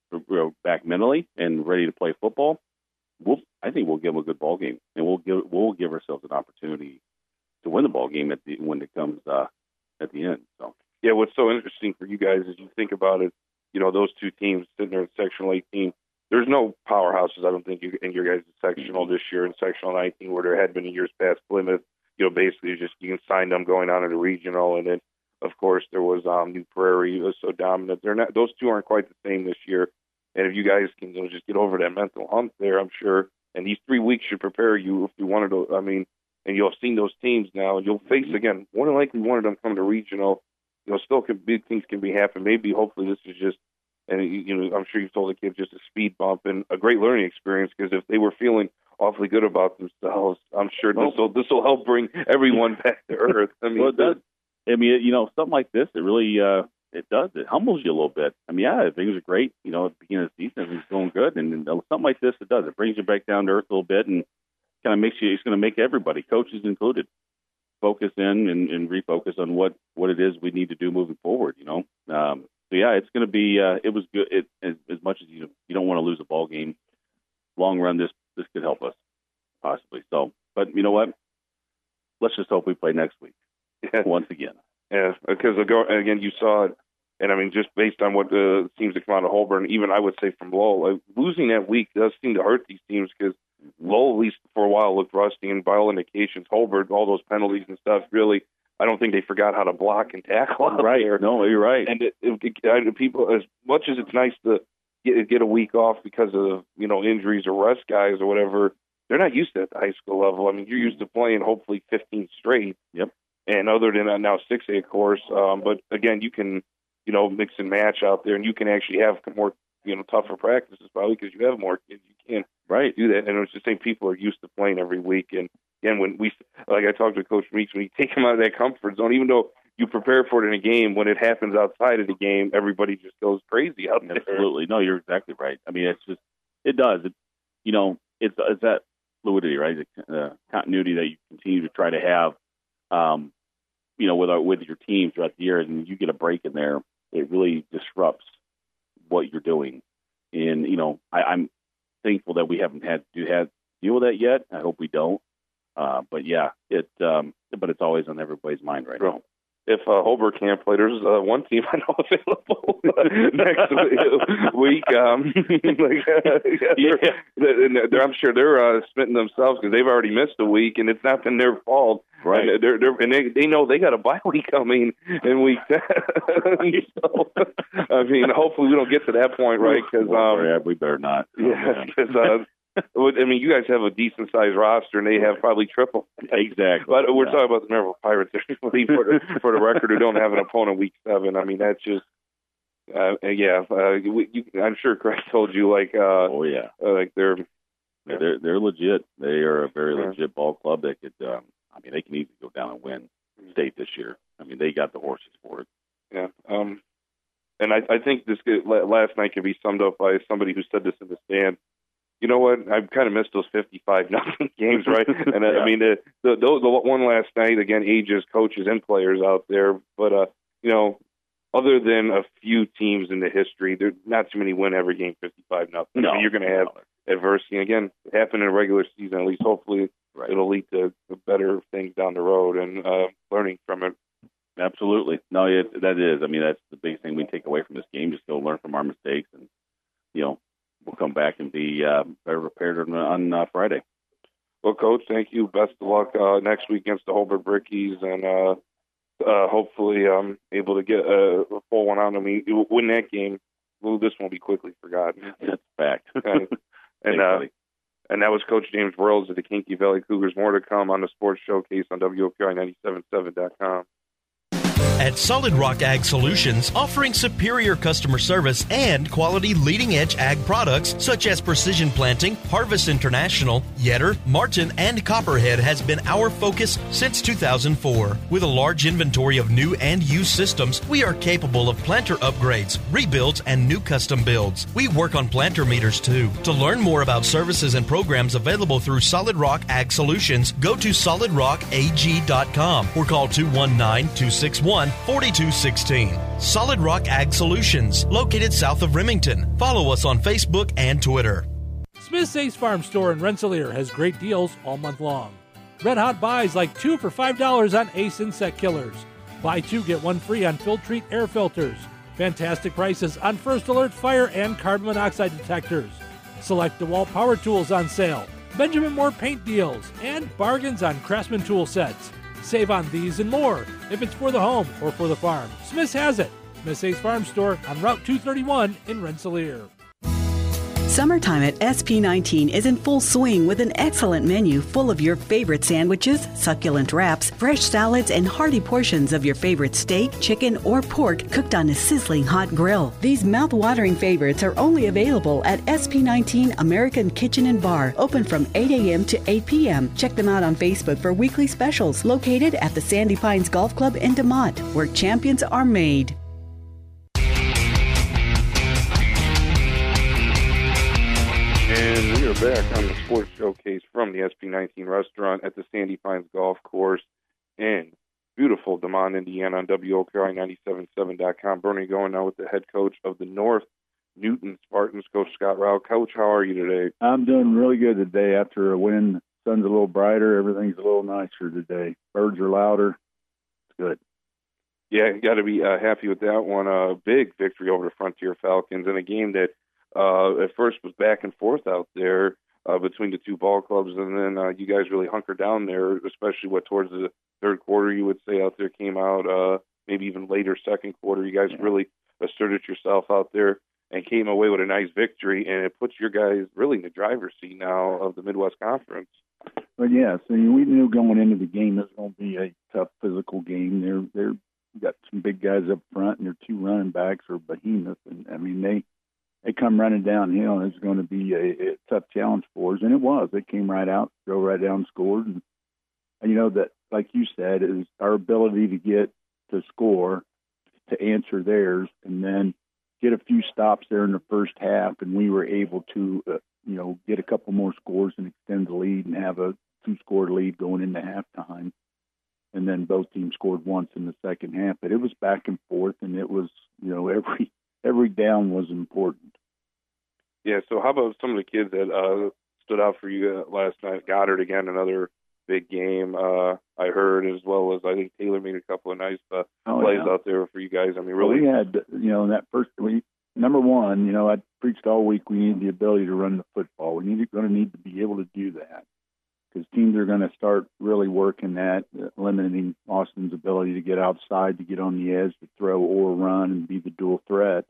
back mentally and ready to play football, we'll, I think we'll give them a good ball game, and we'll give we'll give ourselves an opportunity to win the ball game at the when it comes uh, at the end. So yeah, what's so interesting for you guys is you think about it. You know, those two teams sitting there in sectional eighteen. There's no powerhouses, I don't think, you, in your guys' sectional this year in sectional nineteen, where there had been in years past. Plymouth, you know, basically just you can sign them going on to the regional, and then of course there was um, New Prairie was so dominant. They're not; those two aren't quite the same this year. And if you guys can you know, just get over that mental hump there, I'm sure, and these three weeks should prepare you if you wanted to, I mean, and you'll have seen those teams now, and you'll face, again, more than likely one of them come to regional. You know, still can, big things can be happening. Maybe, hopefully, this is just, and you know, I'm sure you've told the kids just a speed bump and a great learning experience, because if they were feeling awfully good about themselves, I'm sure this will this will help bring everyone back to earth. I mean, well, it does. I mean, you know, something like this, it really, uh, it does. It humbles you a little bit. I mean, yeah, things are great. You know, at the beginning of the season, everything's going good. And, and something like this, it does. It brings you back down to earth a little bit and kind of makes you, it's going to make everybody, coaches included, focus in and, and refocus on what, what it is we need to do moving forward, you know. Um, so, yeah, it's going to be, uh, it was good. It, as, as much as you, you don't want to lose a ball game, long run, this, this could help us, possibly. So, but you know what? Let's just hope we play next week yeah. once again. Yeah, because again, you saw it, and I mean, just based on what uh, seems to come out of Holborn, even I would say from Lowell, like, losing that week does seem to hurt these teams, because Lowell, at least for a while, looked rusty, and by all indications, Holborn, all those penalties and stuff, really, I don't think they forgot how to block and tackle out right. there. No, you're right. And it, it, it, people, as much as it's nice to get, get a week off because of you know injuries or rest guys or whatever, they're not used to it at the high school level. I mean, you're used to playing hopefully fifteen straight. Yep. And other than that, now six A, of course. Um, but again, you can, you know, mix and match out there, and you can actually have more, you know, tougher practices probably because you have more kids. You can't right. do that. And it's the same people are used to playing every week. And again, when we, like I talked to Coach Meeks, when you take them out of that comfort zone, even though you prepare for it in a game, when it happens outside of the game, everybody just goes crazy out there. Absolutely. No, you're exactly right. I mean, it's just, it does. It, you know, it's, it's that fluidity, right? The uh, continuity that you continue to try to have. Um, you know, with our, with your team throughout the year, and you get a break in there, it really disrupts what you're doing. And, you know, I, I'm thankful that we haven't had to have deal with that yet. I hope we don't. Uh, but yeah, it, um, but it's always on everybody's mind right now. If uh, Holbrook can't play, there's uh, one team I know available next week. Um, like, uh, yeah, they're, yeah. they're, I'm sure they're uh, smitten themselves because they've already missed a week, and it's not been their fault. Right? And they're, they're and they they know they got a bye week coming in week ten. So, I mean, hopefully we don't get to that point, right? Because um, yeah, we better not. Yeah, because. Uh, I mean, you guys have a decent-sized roster, and they have probably triple. Exactly. But we're yeah. talking about the Maryville Pirates, for the, for the record, who don't have an opponent week seven. I mean, that's just, uh, yeah. Uh, we, you, I'm sure Craig told you, like, uh, oh yeah, uh, like they're, yeah, they're they're legit. They are a very yeah. legit ball club that could. Um, I mean, they can easily go down and win state this year. I mean, they got the horses for it. Yeah. Um, and I, I think this last night can be summed up by somebody who said this in the stand. You know what? I kind of missed those fifty-five nothing games, right? And yeah. I mean, the, the the the one last night again, ages, coaches, and players out there. But uh, you know, other than a few teams in the history, there's not too many win every game fifty-five nothing. No, I mean, you're going to have adversity. And again, it happened in a regular season. At least, hopefully, right. it'll lead to better things down the road and uh, learning from it. Absolutely. No, it, that is. I mean, that's the biggest thing we take away from this game. Just go learn from our mistakes, and you know, we'll come back and be uh, better prepared on, on uh, Friday. Well, Coach, thank you. Best of luck uh, next week against the Holbrook Brickies, and uh, uh, hopefully I'm able to get a, a full one out. I mean, win that game, well, this won't be quickly forgotten. That's a fact. and and, uh, and that was Coach James Broyles of the Kinky Valley Cougars. More to come on the Sports Showcase on W O K I ninety-seven point seven dot com. At Solid Rock Ag Solutions, offering superior customer service and quality leading-edge ag products such as Precision Planting, Harvest International, Yetter, Martin, and Copperhead has been our focus since two thousand four. With a large inventory of new and used systems, we are capable of planter upgrades, rebuilds, and new custom builds. We work on planter meters too. To learn more about services and programs available through Solid Rock Ag Solutions, go to solid rock a g dot com or call two one nine, two six one, four two one six. Solid Rock Ag Solutions, located south of Remington. Follow us on Facebook and Twitter. Smith's Ace Farm Store in Rensselaer has great deals all month long. Red hot buys like two for five dollars on Ace Insect Killers. Buy two, get one free on Filtrete air filters. Fantastic prices on First Alert fire and carbon monoxide detectors. Select DeWalt power tools on sale. Benjamin Moore paint deals and bargains on Craftsman tool sets. Save on these and more if it's for the home or for the farm. Smith's has it. Smith's Ace Farm Store on Route two thirty-one in Rensselaer. Summertime at S P nineteen is in full swing with an excellent menu full of your favorite sandwiches, succulent wraps, fresh salads, and hearty portions of your favorite steak, chicken, or pork cooked on a sizzling hot grill. These mouth-watering favorites are only available at S P nineteen American Kitchen and Bar, open from eight a.m. to eight p.m. Check them out on Facebook for weekly specials, located at the Sandy Pines Golf Club in DeMont, where champions are made. And we are back on the Sports Showcase from the S P nineteen restaurant at the Sandy Pines Golf Course in beautiful DeMont, Indiana on W O K I ninety-seven point seven dot com. Bernie going now with the head coach of the North Newton Spartans, Coach Scott Rao. Coach, how are you today? I'm doing really good today. After a win, the sun's a little brighter. Everything's a little nicer today. Birds are louder. It's good. Yeah, got to be uh, happy with that one. A uh, big victory over the Frontier Falcons in a game that Uh, at first was back and forth out there uh, between the two ball clubs, and then uh, you guys really hunkered down there, especially what towards the third quarter you would say out there came out, uh, maybe even later second quarter. You guys yeah. really asserted yourself out there and came away with a nice victory, and it puts your guys really in the driver's seat now of the Midwest Conference. Well, yeah, so we knew going into the game it was going to be a tough physical game. They're they're got some big guys up front, and their two running backs are behemoth, and I mean they. They come running downhill, and it's going to be a, a tough challenge for us. And it was. They came right out, drove right down, and scored. And, and you know, that, like you said, is our ability to get to score, to answer theirs, and then get a few stops there in the first half, and we were able to, uh, you know, get a couple more scores and extend the lead and have a two-score lead going into halftime. And then both teams scored once in the second half. But it was back and forth, and it was, you know, every – every down was important. Yeah, so how about some of the kids that uh, stood out for you last night? Goddard, again, another big game, uh, I heard, as well as I think Taylor made a couple of nice uh, oh, plays yeah. out there for you guys. I mean, really. Well, we had, you know, in that first week, number one, you know, I preached all week we need the ability to run the football. We need going to need to be able to do that because teams are going to start really working that, uh, limiting Austin's ability to get outside, to get on the edge, to throw or run and be the dual threat.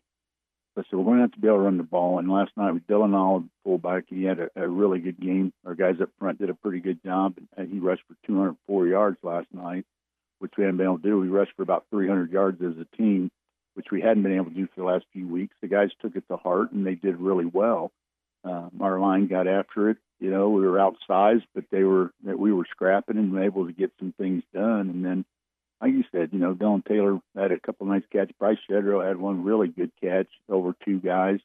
So we're going to have to be able to run the ball. And last night with Dylan Olive, fullback, he had a, a really good game. Our guys up front did a pretty good job. And he rushed for two hundred four yards last night, which we hadn't been able to do. We rushed for about three hundred yards as a team, which we hadn't been able to do for the last few weeks. The guys took it to heart, and they did really well. Um, our line got after it. You know, we were outsized, but they were we were scrapping and were able to get some things done. And then, like you said, you know, Dylan Taylor had a couple of nice catches. Bryce Shedrow had one really good catch over two guys.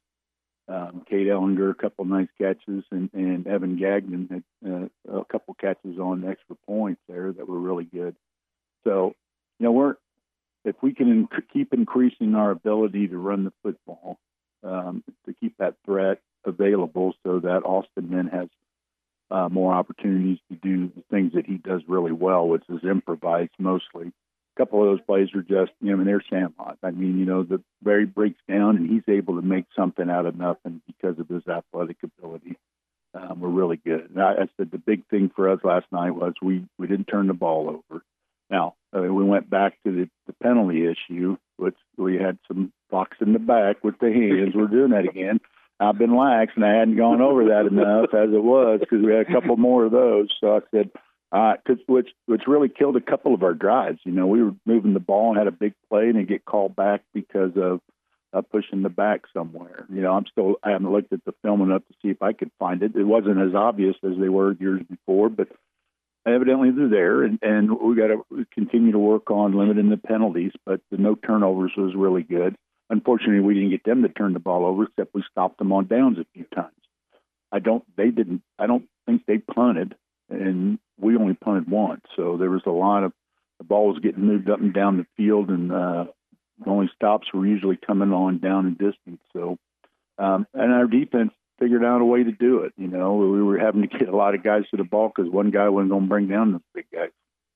Um, Kate Ellinger, a couple of nice catches, and, and Evan Gagnon had uh, a couple catches on extra points there that were really good. So, you know, we're if we can inc- keep increasing our ability to run the football, um, to keep that threat available so that Austin then has uh, more opportunities to do the things that he does really well, which is improvise mostly. A couple of those plays are just, you know, I mean, they're sandlot. I mean, you know, the Barry breaks down and he's able to make something out of nothing because of his athletic ability. Um, we're really good. And I, I said the big thing for us last night was we, we didn't turn the ball over. Now, I mean, we went back to the, the penalty issue, which we had some box in the back with the hands. We're doing that again. I've been lax, and I hadn't gone over that enough as it was because we had a couple more of those. So I said, uh, cause, which which really killed a couple of our drives. You know, we were moving the ball and had a big play, and it get called back because of uh, pushing the back somewhere. You know, I'm still I haven't looked at the film enough to see if I could find it. It wasn't as obvious as they were years before, but evidently they're there, and, and we got to continue to work on limiting the penalties. But the no turnovers was really good. Unfortunately, we didn't get them to turn the ball over, except we stopped them on downs a few times. I don't. They didn't. I don't think they punted, and we only punted once. So there was a lot of the ball was getting moved up and down the field, and uh, the only stops were usually coming on down and distance. So, um, and our defense figured out a way to do it. You know, we were having to get a lot of guys to the ball because one guy wasn't going to bring down the big guys.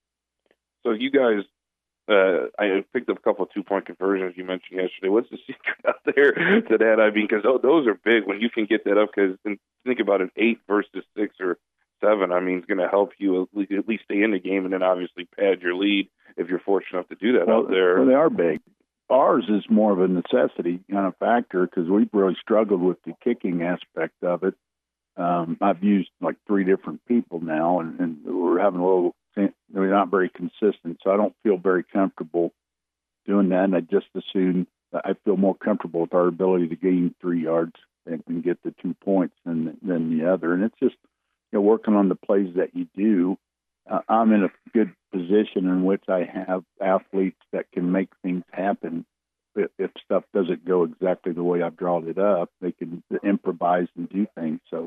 So you guys. Uh, I picked up a couple of two-point conversions you mentioned yesterday. What's the secret out there to that? I mean, because those are big when you can get that up. Because think about an eight versus six or seven. I mean, it's going to help you at least stay in the game, and then obviously pad your lead if you're fortunate enough to do that well, out there. Well, they are big. Ours is more of a necessity kind of factor because we've really struggled with the kicking aspect of it. Um, I've used like three different people now, and, and we're having a little. They're not very consistent, so I don't feel very comfortable doing that. And I just as soon I feel more comfortable with our ability to gain three yards and, and get the two points than than the other. And it's just you know working on the plays that you do. Uh, I'm in a good position in which I have athletes that can make things happen. If, if stuff doesn't go exactly the way I've drawn it up, they can improvise and do things. So.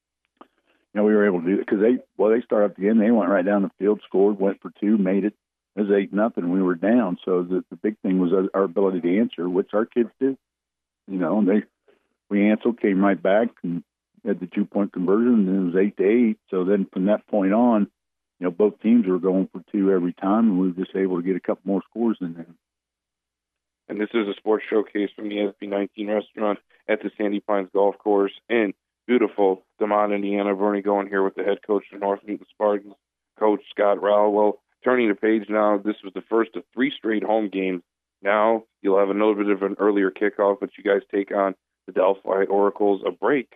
You know, we were able to do it because they, well, they started up the game. They went right down the field, scored, went for two, made it. It was eight nothing. We were down. So the, the big thing was our ability to answer, which our kids did. You know, and they, we answered, came right back and had the two point conversion, and it was eight to eight. So then from that point on, you know, both teams were going for two every time, and we were just able to get a couple more scores in there. And this is a sports showcase from the S B nineteen restaurant at the Sandy Pines Golf Course in beautiful DeMont, Indiana. Bernie going here with the head coach of North Newton Spartans, Coach Scott Rowell. Well, turning the page now, this was the first of three straight home games. Now you'll have a little bit of an earlier kickoff, but you guys take on the Delphi Oracles, a break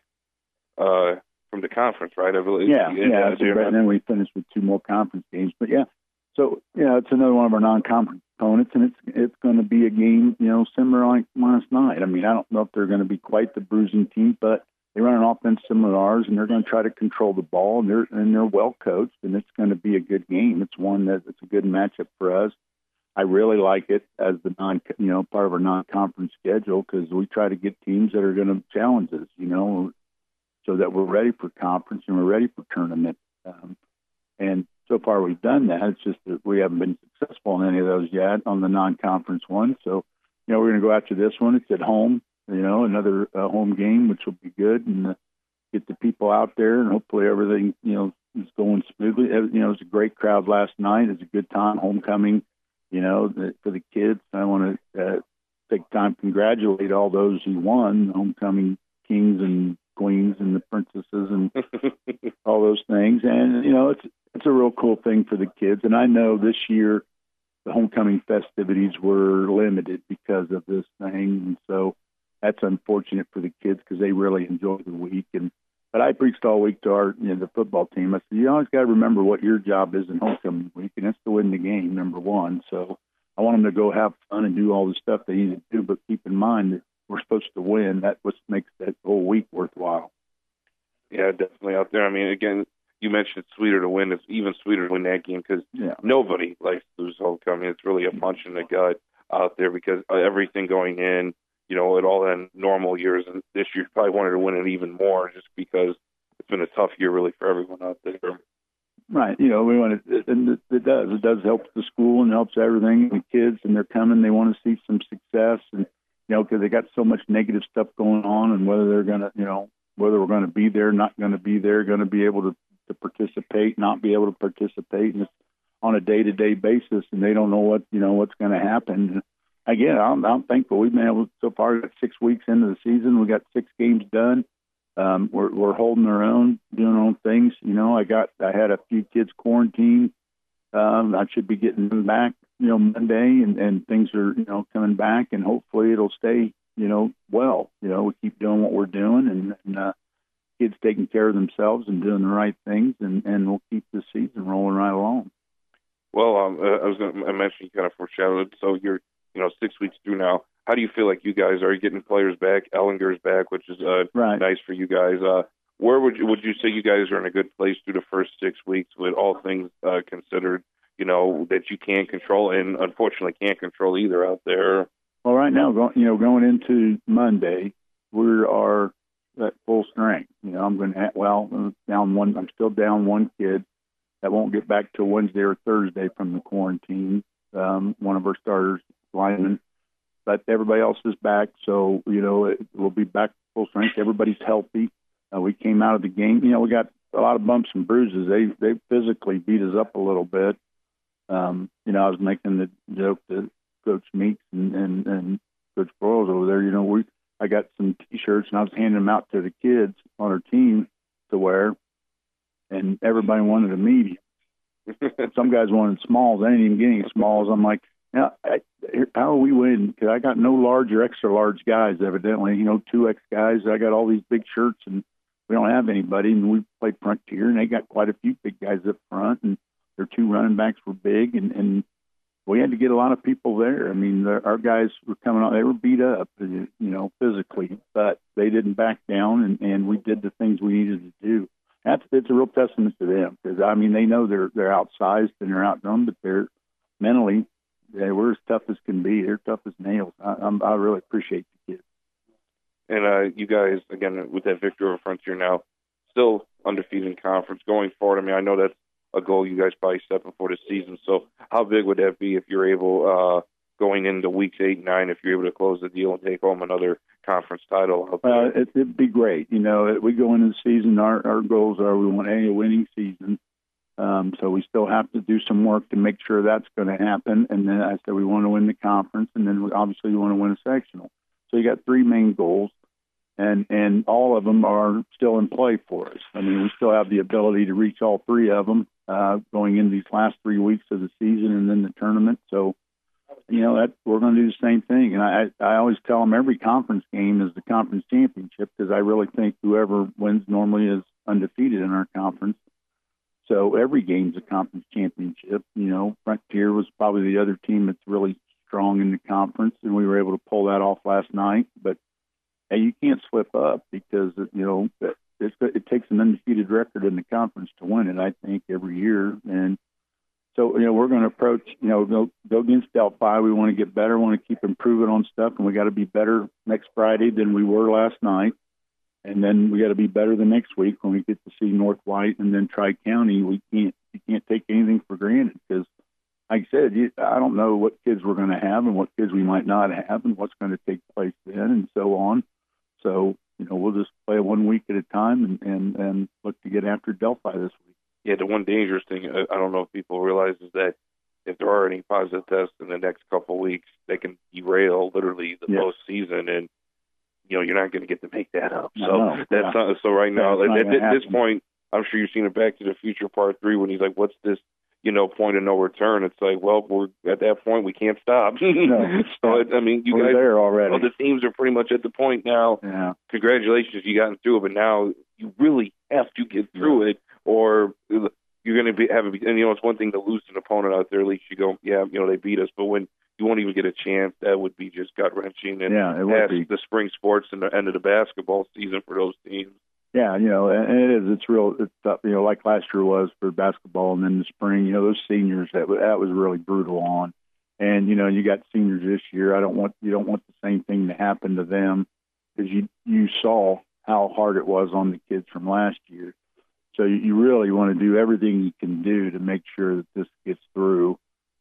uh, from the conference, right? I believe. Yeah, yeah. yeah so right, and then we finished with two more conference games. But yeah, so yeah, it's another one of our non-conference opponents, and it's it's going to be a game, you know, similar like last night. I mean, I don't know if they're going to be quite the bruising team, but they run an offense similar to ours, and they're going to try to control the ball, and they're and they're well coached, and it's going to be a good game. It's one that it's a good matchup for us. I really like it as the non, you know, part of our non-conference schedule because we try to get teams that are going to challenge us, you know, so that we're ready for conference and we're ready for tournament. Um, and so far we've done that. It's just that we haven't been successful in any of those yet on the non-conference one. So, you know, we're going to go after this one. It's at home. You know, another uh, home game, which will be good, and uh, get the people out there, and hopefully everything, you know, is going smoothly. You know, it was a great crowd last night. It was a good time, homecoming, you know, the, for the kids. I want to uh, take time to congratulate all those who won, homecoming kings and queens and the princesses and all those things. And, you know, it's it's a real cool thing for the kids. And I know this year the homecoming festivities were limited because of this thing, and so that's unfortunate for the kids because they really enjoy the week. And but I preached all week to our you know, the football team. I said, you always got to remember what your job is in homecoming week, and that's to win the game, number one. So I want them to go have fun and do all the stuff they need to do, but keep in mind that we're supposed to win. That's what makes that whole week worthwhile. Yeah, definitely out there. I mean, again, you mentioned it's sweeter to win. It's even sweeter to win that game because yeah. nobody likes to lose homecoming. It's really a punch in the gut out there because everything going in, you know, it all in normal years, and this year probably wanted to win it even more just because it's been a tough year really for everyone out there. Right. You know, we want to, and it, it does. It does help the school and helps everything. The kids, and they're coming, they want to see some success, and, you know, because they got so much negative stuff going on, and whether they're going to, you know, whether we're going to be there, not going to be there, going to be able to, to participate, not be able to participate, and it's on a day-to-day basis, and they don't know what you know what's going to happen. Again, I'm, I'm thankful we've been able so far. Got six weeks into the season, we got six games done. Um, we're, we're holding our own, doing our own things. You know, I got I had a few kids quarantined. Um, I should be getting them back, you know, Monday, and, and things are, you know, coming back, and hopefully it'll stay, you know, well. You know, we keep doing what we're doing, and, and uh, kids taking care of themselves and doing the right things, and, and we'll keep this season rolling right along. Well, um, I was going to mention, you kind of foreshadowed it. So you're, you know, six weeks through now. How do you feel like you guys are getting players back? Ellinger's back, which is uh, right. nice for you guys. Uh, where would you, would you say you guys are in a good place through the first six weeks with all things uh, considered, you know, that you can't control and unfortunately can't control either out there? Well, right now, go, you know, going into Monday, we are at full strength. You know, I'm going to, well, I'm down one, I'm still down one kid that won't get back till Wednesday or Thursday from the quarantine. Um, one of our starters, linemen. But everybody else is back, so, you know, it, we'll be back full strength. Everybody's healthy. Uh, we came out of the game. You know, we got a lot of bumps and bruises. They they physically beat us up a little bit. Um, you know, I was making the joke to Coach Meeks and, and, and Coach Broyles over there. You know, we I got some T-shirts, and I was handing them out to the kids on our team to wear, and everybody wanted a medium. Some guys wanted smalls. I didn't even get any smalls. I'm like, now, I, how are we winning? Because I got no large or extra large guys, evidently. You know, two X guys. I got all these big shirts, and we don't have anybody. And we played Frontier, and they got quite a few big guys up front, and their two running backs were big, and, and we had to get a lot of people there. I mean, our guys were coming out. They were beat up, you know, physically, but they didn't back down, and, and we did the things we needed to do. That's it's a real testament to them because, I mean, they know they're they're outsized and they're outdone, but they're mentally, they we're as tough as can be. They're tough as nails. I, I'm, I really appreciate the kids. And uh, you guys, again, with that victory over Frontier now, still undefeated in conference going forward. I mean, I know that's a goal you guys probably set before the season. So how big would that be if you're able, uh, going into weeks eight and nine, if you're able to close the deal and take home another conference title? Uh, it, it'd be great. You know, we go into the season, our, our goals are we want a winning season. Um, so we still have to do some work to make sure that's going to happen. And then I said we want to win the conference, and then we obviously we want to win a sectional. So you got three main goals, and, and all of them are still in play for us. I mean, we still have the ability to reach all three of them uh, going into these last three weeks of the season and then the tournament. So, you know, that we're going to do the same thing. And I, I always tell them every conference game is the conference championship because I really think whoever wins normally is undefeated in our conference. So every game's a conference championship. You know, Frontier was probably the other team that's really strong in the conference, and we were able to pull that off last night. But hey, you can't slip up because, you know, it, it takes an undefeated record in the conference to win it, I think, every year. And so, you know, we're going to approach, you know, go, go against Delphi. We want to get better. We want to keep improving on stuff, and we got to be better next Friday than we were last night. And then we got to be better the next week when we get to see North White and then Tri-County. We can't, you can't take anything for granted because, like I said, you, I don't know what kids we're going to have and what kids we might not have and what's going to take place then and so on. So, you know, we'll just play one week at a time and, and, and look to get after Delphi this week. Yeah, the one dangerous thing, I don't know if people realize, is that if there are any positive tests in the next couple of weeks, they can derail literally the yeah. postseason, and you know you're not going to get to make that up. So no, that's yeah. not, so right now at, at, at this point, I'm sure you've seen it Back to the Future Part Three when he's like, "What's this?" You know, point of no return. It's like, well, we're at that point, we can't stop. No, so I mean, you we're guys there already. Well, the teams are pretty much at the point now. Yeah. Congratulations, you gotten through it, but now you really have to get through yeah. it, or you're going to be have a. And you know, it's one thing to lose an opponent out there. At least you go, yeah, you know, they beat us. But when you won't even get a chance, that would be just gut wrenching. And yeah, it would be. The spring sports and the end of the basketball season for those teams. Yeah, you know, and it is. It's real. It's tough, you know, like last year was for basketball, and then the spring. You know, those seniors that that was really brutal on, and you know, you got seniors this year. I don't want you don't want the same thing to happen to them because you you saw how hard it was on the kids from last year. So you, you really want to do everything you can do to make sure that this gets through,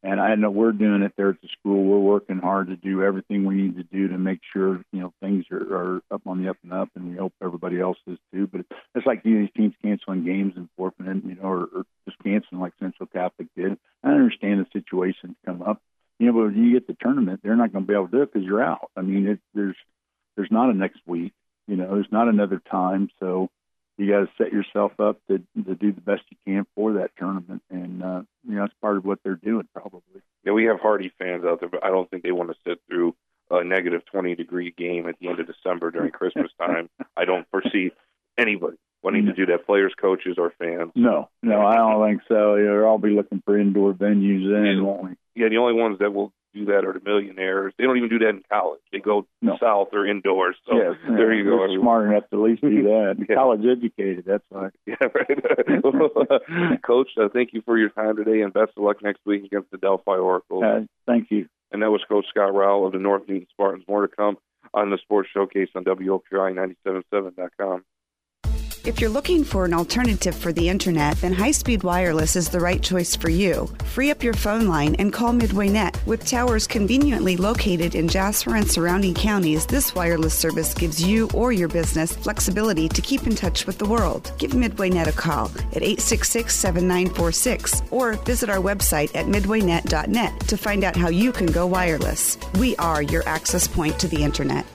And I know we're doing it there at the school. We're working hard to do everything we need to do to make sure, you know, things are, are up on the up and up, and we hope everybody else is too. But it's like you know, these teams canceling games and forfeiting, you know, or, or just canceling like Central Catholic did. I understand the situations come up. You know, but when you get the tournament, they're not going to be able to do it because you're out. I mean, it, there's there's not a next week. You know, there's not another time. So you got to set yourself up to to do the best you can for that tournament, and uh, you know that's part of what they're doing probably. Yeah, we have Hardy fans out there, but I don't think they want to sit through a negative twenty degree game at the end of December during Christmas time. I don't foresee anybody wanting to do that. Players, coaches, or fans. No, no, I don't think so. You know, they'll all be looking for indoor venues then, yeah. won't we? Yeah, the only ones that will do that are the millionaires. They don't even do that in college. They go no. south or indoors. So yes, there yeah, you go. They're smart enough to at least do that. yeah. College educated, that's why. Yeah, right. Coach, uh, thank you for your time today, and best of luck next week against the Delphi Oracles. Uh, thank you. And that was Coach Scott Rowell of the North Newton Spartans. More to come on the Sports Showcase on W O Q I ninety-seven point seven dot com. If you're looking for an alternative for the internet, then high-speed wireless is the right choice for you. Free up your phone line and call Midway Net. With towers conveniently located in Jasper and surrounding counties, this wireless service gives you or your business flexibility to keep in touch with the world. Give Midway Net a call at eight six six, seven nine four six or visit our website at midway net dot net to find out how you can go wireless. We are your access point to the internet.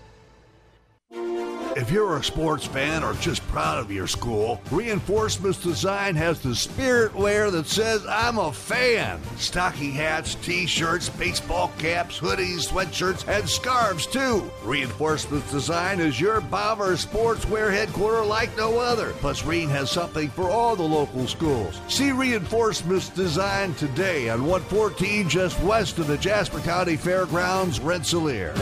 If you're a sports fan or just proud of your school, Reinforcements Design has the spirit wear that says, I'm a fan. Stocking hats, t-shirts, baseball caps, hoodies, sweatshirts, and scarves, too. Reinforcements Design is your bomber sportswear headquarters like no other. Plus, Reen has something for all the local schools. See Reinforcements Design today on one fourteen just west of the Jasper County Fairgrounds, Rensselaer.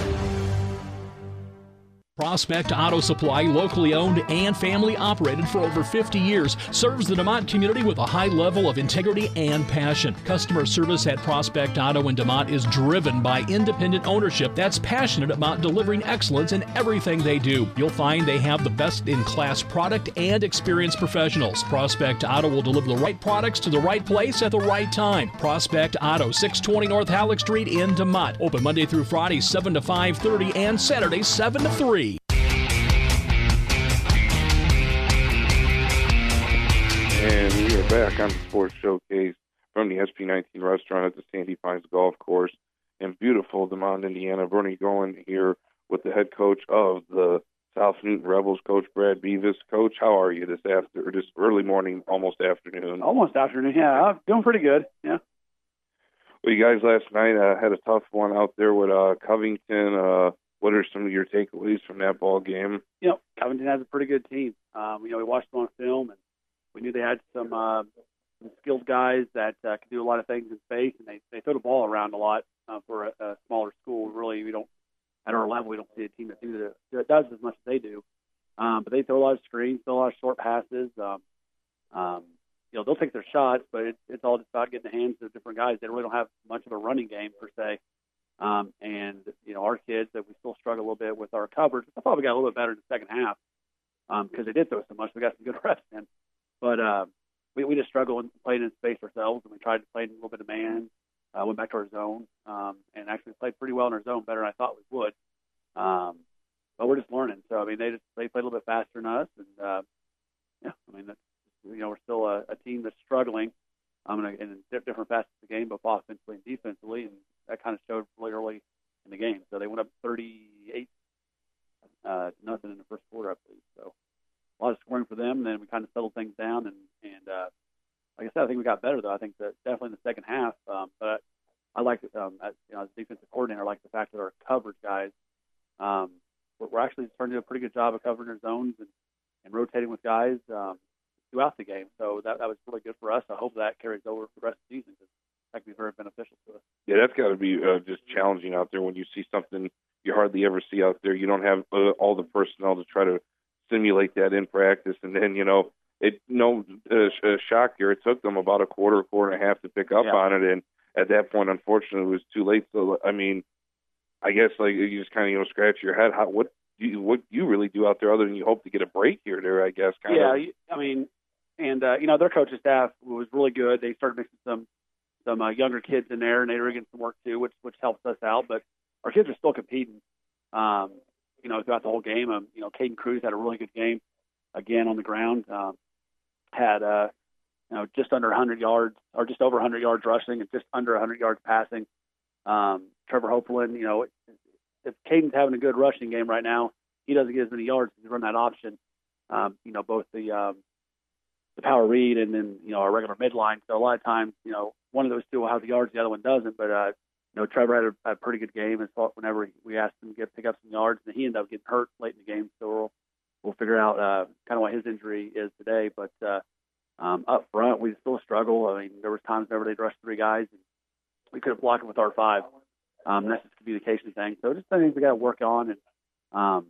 Prospect Auto Supply, locally owned and family operated for over fifty years, serves the DeMont community with a high level of integrity and passion. Customer service at Prospect Auto in DeMont is driven by independent ownership that's passionate about delivering excellence in everything they do. You'll find they have the best-in-class product and experienced professionals. Prospect Auto will deliver the right products to the right place at the right time. Prospect Auto, six twenty North Halleck Street in DeMont. Open Monday through Friday, seven to five thirty, and Saturday, seven to three. And we are back on the Sports Showcase from the S P nineteen restaurant at the Sandy Pines Golf Course in beautiful DeMont, Indiana. Bernie Goen here with the head coach of the South Newton Rebels, Coach Brad Beavis. Coach, how are you this after this early morning, almost afternoon? Almost afternoon, yeah. I'm doing pretty good, yeah. Well, you guys last night uh, had a tough one out there with uh, Covington. Uh, what are some of your takeaways from that ball game? You know, Covington has a pretty good team. Um, you know, we watched them on film, and we knew they had some, uh, some skilled guys that uh, can do a lot of things in space, and they, they throw the ball around a lot uh, for a, a smaller school. Really, we don't, at our level, we don't see a team that do the, that does as much as they do. Um, but they throw a lot of screens, throw a lot of short passes. Um, um, you know, they'll take their shots, but it, it's all just about getting the hands of different guys. They really don't have much of a running game per se. Um, and, you know, our kids, that we still struggle a little bit with our coverage. I thought we got a little bit better in the second half because um, they did throw so much. We got some good reps in. But uh, we, we just struggled and played in space ourselves, and we tried to play in a little bit of man, uh, went back to our zone, um, and actually played pretty well in our zone, better than I thought we would. Um, but we're just learning. So, I mean, they just they played a little bit faster than us. And, uh, yeah, I mean, that's, you know, we're still a, a team that's struggling um, in, in different facets of the game, both offensively and defensively, and that kind of showed really early in the game. So they went up thirty-eight uh, to nothing in the first quarter, I believe. So a lot of scoring for them. And then we kind of settled things down, and and uh, like I said, I think we got better though. I think that definitely in the second half. Um, but I like, um, as, you know, as a defensive coordinator, I like the fact that our coverage guys, um, we're, we're actually starting to do a pretty good job of covering our zones and, and rotating with guys um, throughout the game. So that that was really good for us. I hope that carries over for the rest of the season, because that can be very beneficial to us. Yeah, that's got to be uh, just challenging out there when you see something you hardly ever see out there. You don't have uh, all the personnel to try to simulate that in practice, and then, you know, it no uh, uh, shock here. It took them about a quarter, quarter and a half to pick up yeah. on it, and at that point, unfortunately, it was too late. So, I mean, I guess like you just kind of, you know, scratch your head. How what do you, what you really do out there other than you hope to get a break here, there? I guess. Kind yeah, of. I mean, and uh, you know, their coaching staff was really good. They started mixing some some uh, younger kids in there, and they're getting some work too, which which helps us out. But our kids are still competing, um, you know, throughout the whole game. Um, you know, Caden Cruz had a really good game again on the ground. Um, had uh, you know just under one hundred yards, or just over one hundred yards rushing, and just under one hundred yards passing. Um, Trevor Hopeland, you know, if Caden's having a good rushing game right now, he doesn't get as many yards to run that option. Um, you know, both the um, the power read and then, you know, our regular midline. So a lot of times, you know, one of those two will have the yards, the other one doesn't. But, uh, you know, Trevor had a, a pretty good game as far whenever we asked him to get pick up some yards, and he ended up getting hurt late in the game. So we'll, we'll figure out uh, kind of what his injury is today. But uh, um, up front, we still struggle. I mean, there was times whenever they'd rush three guys, and we could have blocked them with our five. Um, that's just a communication thing. So just things we got to work on. And um,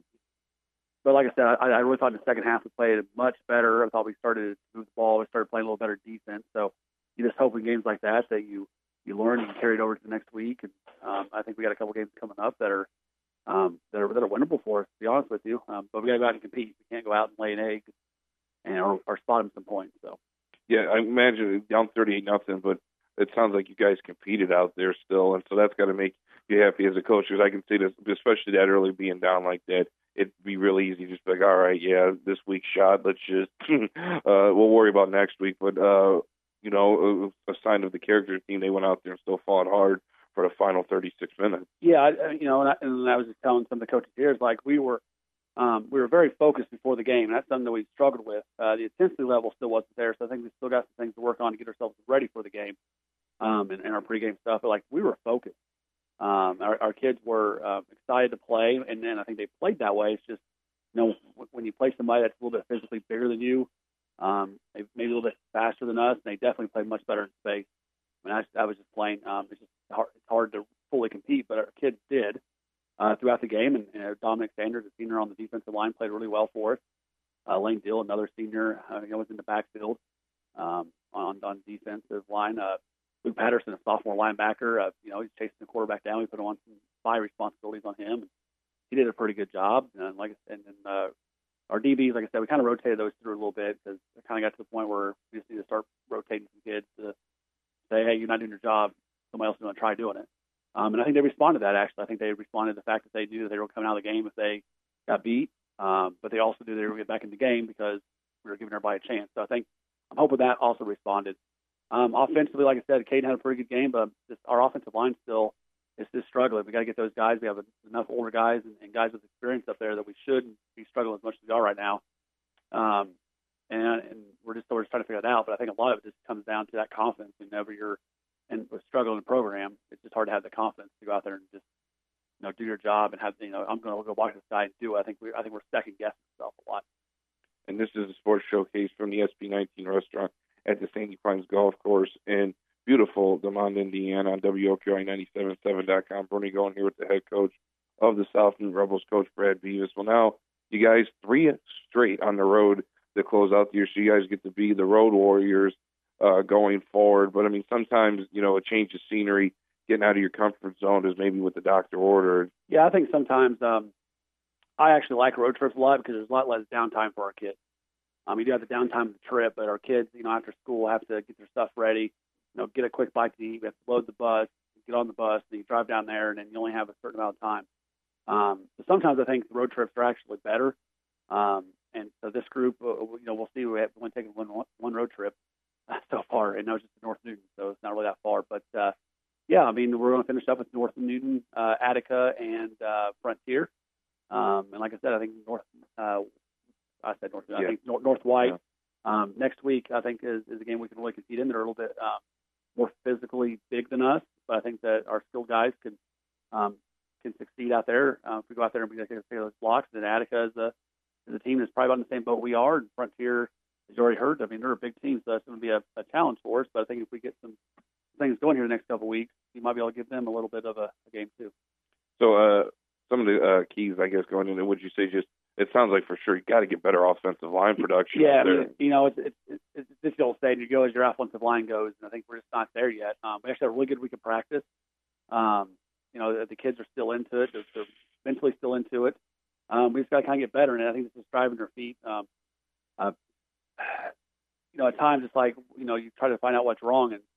But like I said, I, I really thought in the second half we played much better. I thought we started to move the ball. We started playing a little better defense. So you just hope in games like that that you, you learn and you carry it over to the next week. And um, I think we got a couple games coming up that are um, that are that are winnable for us, to be honest with you. Um, but we got to go out and compete. We can't go out and lay an egg and or, or spot them some points. So yeah, I imagine down thirty-eight nothing, but it sounds like you guys competed out there still, and so that's got to make you happy as a coach. Because I can see this, especially that early being down like that. It'd be really easy just be like, all right, yeah, this week's shot. Let's just uh, we'll worry about next week. But uh, you know, a, a sign of the character team. They went out there and still fought hard for the final thirty-six minutes. Yeah, I, you know, and I, and I was just telling some of the coaches here, it's like we were um, we were very focused before the game. And that's something that we struggled with. Uh, the intensity level still wasn't there, so I think we still got some things to work on to get ourselves ready for the game um, and, and our pregame stuff. But like we were focused. Um, our, our kids were uh, excited to play, and then I think they played that way. It's just, you know, when you play somebody that's a little bit physically bigger than you, um, they maybe a little bit faster than us, and they definitely played much better in space. I mean, I, I was just playing. Um, it's just hard, it's hard to fully compete, but our kids did uh, throughout the game. And, and Dominic Sanders, a senior on the defensive line, played really well for us. Uh, Lane Dill, another senior, uh, you know, was in the backfield um, on on defensive line. Uh, Luke Patterson, a sophomore linebacker, uh, you know, he's chasing the quarterback down. We put on some spy responsibilities on him. And he did a pretty good job. And like, and then uh, our D Bs, like I said, we kind of rotated those through a little bit because it kind of got to the point where we just need to start rotating some kids to say, hey, you're not doing your job. Somebody else is going to try doing it. Um, and I think they responded to that, actually. I think they responded to the fact that they knew that they were coming out of the game if they got beat. Um, but they also knew they were going to get back in the game because we were giving everybody a chance. So I think I'm hoping that also responded. Um, offensively, like I said, Caden had a pretty good game, but just our offensive line still is just struggling. We got to get those guys. We have enough older guys and, and guys with experience up there that we shouldn't be struggling as much as we are right now. Um, and, and we're just we're just trying to figure it out. But I think a lot of it just comes down to that confidence. Whenever you're and with struggling in the program, it's just hard to have the confidence to go out there and just you know do your job and have you know I'm going to go walk this guy and do it. I think we I think we're second guessing ourselves a lot. And this is a sports showcase from the S B nineteen restaurant at the Sandy Pines Golf Course in beautiful DeMond, Indiana, on W L Q I ninety-seven point seven dot com. Bernie going here with the head coach of the South Newton Rebels, Coach Brad Beavis. Well, now you guys three straight on the road to close out the year, so you guys get to be the road warriors uh, going forward. But, I mean, sometimes, you know, a change of scenery, getting out of your comfort zone is maybe what the doctor ordered. Yeah, I think sometimes um, I actually like road trips a lot because there's a lot less downtime for our kids. Um, you do have the downtime of the trip, but our kids, you know, after school have to get their stuff ready, you know, get a quick bite to eat. We have to load the bus, get on the bus, and you drive down there, and then you only have a certain amount of time. Um, so sometimes I think the road trips are actually better. Um, and so this group, uh, you know, we'll see. We have only taken one one road trip uh, so far, and that was just to North Newton, so it's not really that far. But uh, yeah, I mean, we're going to finish up with North Newton, uh, Attica, and uh, Frontier. Um, and like I said, I think North. Uh, I said North. Yeah. I think North, North White. Yeah. Um, next week, I think is, is a game we can really compete in. They're a little bit um, more physically big than us, but I think that our skilled guys can um, can succeed out there uh, if we go out there and we take those blocks. And then Attica is a is a team that's probably on the same boat we are. And Frontier, as you already heard, I mean they're a big team, so that's going to be a, a challenge for us. But I think if we get some things going here the next couple of weeks, you might be able to give them a little bit of a, a game too. So uh, some of the uh, keys, I guess, going in, would you say just it sounds like for sure you got to get better offensive line production. Yeah, out there. I mean, you know, it's it's it's, it's this old saying: you go as your offensive line goes, and I think we're just not there yet. Um, we actually had a really good week of practice. Um, you know, the, the kids are still into it; they're, they're mentally still into it. Um, we just got to kind of get better, and I think this is driving their feet. Um, uh, you know, at times it's like you know you try to find out what's wrong, and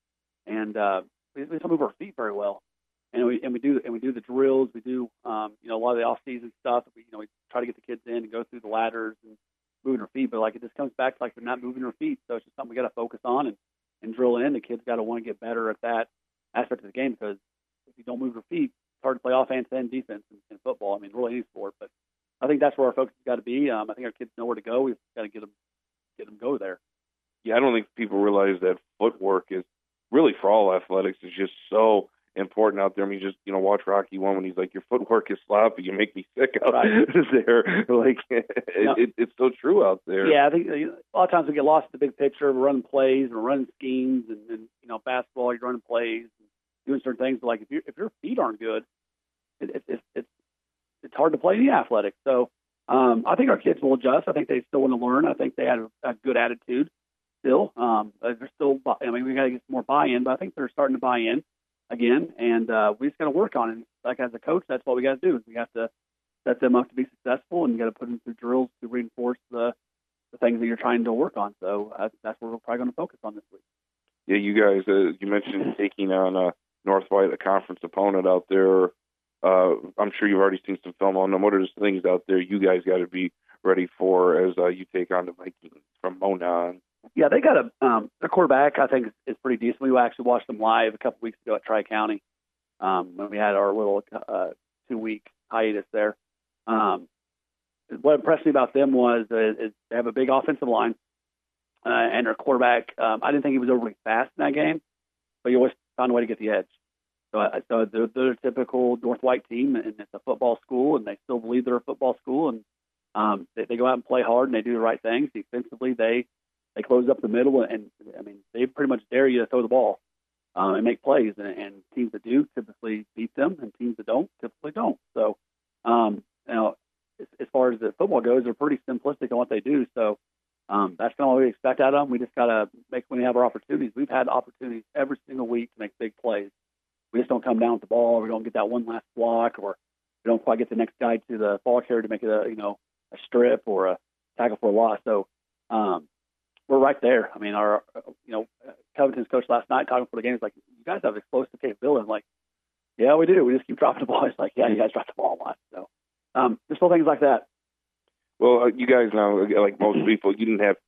and uh, we, we don't move our feet very well. And we and we do and we do the drills. We do um, you know a lot of the off season stuff. We you know we try to get the kids in and go through the ladders and moving their feet. But like it just comes back to like they're not moving their feet. So it's just something we got to focus on and, and drill in. The kids got to want to get better at that aspect of the game because if you don't move your feet, it's hard to play offense and defense in, in football. I mean, really any sport. But I think that's where our focus has got to be. Um, I think our kids know where to go. We've got to get them get them go there. Yeah, I don't think people realize that footwork is really for all athletics is just so important out there. I mean, just, you know, watch Rocky One when he's like, your footwork is sloppy, you make me sick out right. there. Like, it, no. it, it's so true out there. Yeah, I think a lot of times we get lost in the big picture. We're running plays, we're running schemes, and, and you know, basketball, you're running plays, and doing certain things. But like, if, you if your feet aren't good, it, it, it, it's it's hard to play any athletics. So um, I think our kids will adjust. I think they still want to learn. I think they had a, a good attitude still. Um, they're still, I mean, we got to get some more buy-in, but I think they're starting to buy in again, and uh, we just got to work on it. Like as a coach, that's what we got to do. Is we have to set them up to be successful, and you got to put them through drills to reinforce the, the things that you're trying to work on. So uh, that's what we're probably going to focus on this week. Yeah, you guys, uh, you mentioned taking on uh, North White, a conference opponent out there. Uh, I'm sure you've already seen some film on them. What are the things out there you guys got to be ready for as uh, you take on the Vikings from Mona? Yeah, they got a um, their quarterback. I think is, is pretty decent. We actually watched them live a couple weeks ago at Tri-County um, when we had our little uh, two-week hiatus there. Um, what impressed me about them was uh, is they have a big offensive line, uh, and their quarterback. Um, I didn't think he was overly fast in that game, but he always found a way to get the edge. So, uh, so they're, they're a typical North White team, and it's a football school, and they still believe they're a football school, and um, they, they go out and play hard, and they do the right things. Defensively, they They close up the middle, and, I mean, they pretty much dare you to throw the ball uh, and make plays. And, and teams that do typically beat them, and teams that don't typically don't. So, um, you know, as, as far as the football goes, they're pretty simplistic on what they do. So um, that's kind of what we expect out of them. We just got to make when we have our opportunities. We've had opportunities every single week to make big plays. We just don't come down with the ball. Or we don't get that one last block, or we don't quite get the next guy to the ball carrier to make it a, you know, a strip or a tackle for a loss. So, um, we're right there. I mean, our, you know, Covington's coach last night talking for the game was like, you guys have explosive capability. I'm like, yeah, we do. We just keep dropping the ball. It's like, yeah, you guys drop the ball a lot. So um, just little things like that. Well, uh, you guys now, like most people, you didn't have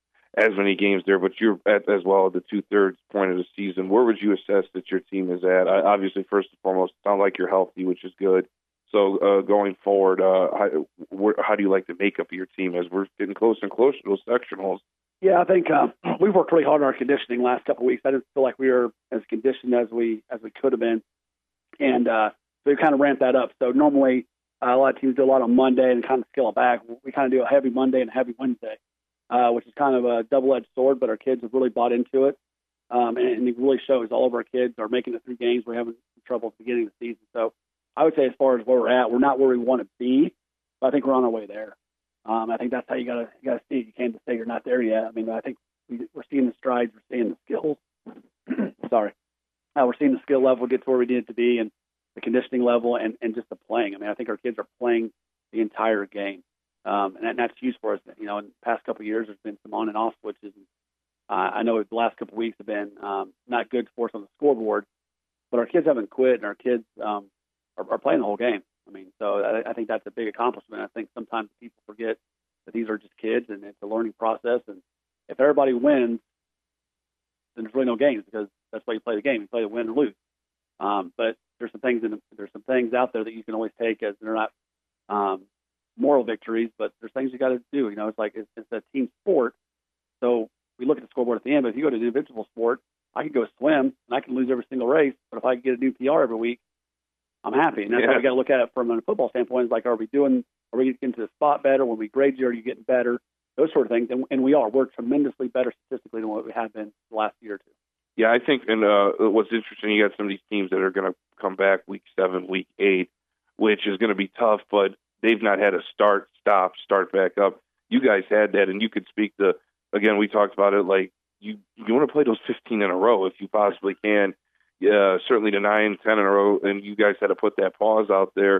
as many games there, but you're at as well at the two-thirds point of the season. Where would you assess that your team is at? I, obviously, first and foremost, it sounds like you're healthy, which is good. So uh, going forward, uh, how, where, how do you like the makeup of your team as we're getting closer and closer to those sectionals? Yeah, I think uh, we've worked really hard on our conditioning last couple of weeks. I didn't feel like we were as conditioned as we as we could have been, and uh, so we kind of ramped that up. So normally uh, a lot of teams do a lot on Monday and kind of scale it back. We kind of do a heavy Monday and a heavy Wednesday, uh, which is kind of a double-edged sword. But our kids have really bought into it, um, and, and it really shows. All of our kids are making it through games. We're having trouble at the beginning of the season. So I would say as far as where we're at, we're not where we want to be, but I think we're on our way there. Um, I think that's how you gotta you gotta see it. You can't just say you're not there yet. I mean, I think we, we're seeing the strides, we're seeing the skills. Sorry, uh, we're seeing the skill level get to where we need it to be, and the conditioning level, and, and just the playing. I mean, I think our kids are playing the entire game, um, and, that, and that's huge for us. You know, in the past couple of years, there's been some on and off switches. And, uh, I know the last couple of weeks have been um, not good for us on the scoreboard, but our kids haven't quit, and our kids um, are, are playing the whole game. I mean, so I, I think that's a big accomplishment. I think sometimes people forget that these are just kids, and it's a learning process. And if everybody wins, then there's really no games, because that's why you play the game. You play to win or lose. Um, but there's some things in, there's some things out there that you can always take as they're not um, moral victories, but there's things you got to do. You know, it's like it's, it's a team sport. So we look at the scoreboard at the end. But if you go to an individual sport, I could go swim and I can lose every single race. But if I get a new P R every week, I'm happy. And that's yeah. how we got to look at it from a football standpoint. It's like, are we doing, are we getting to the spot better? When we grade you, are you getting better? Those sort of things. And, and we are. We're tremendously better statistically than what we have been the last year or two. Yeah, I think, and uh, what's interesting, you got some of these teams that are going to come back week seven, week eight, which is going to be tough, but they've not had a start, stop, start back up. You guys had that, and you could speak to, again, we talked about it, like, you, you want to play those fifteen in a row if you possibly can. Yeah, certainly the nine, ten in a row, and you guys had to put that pause out there.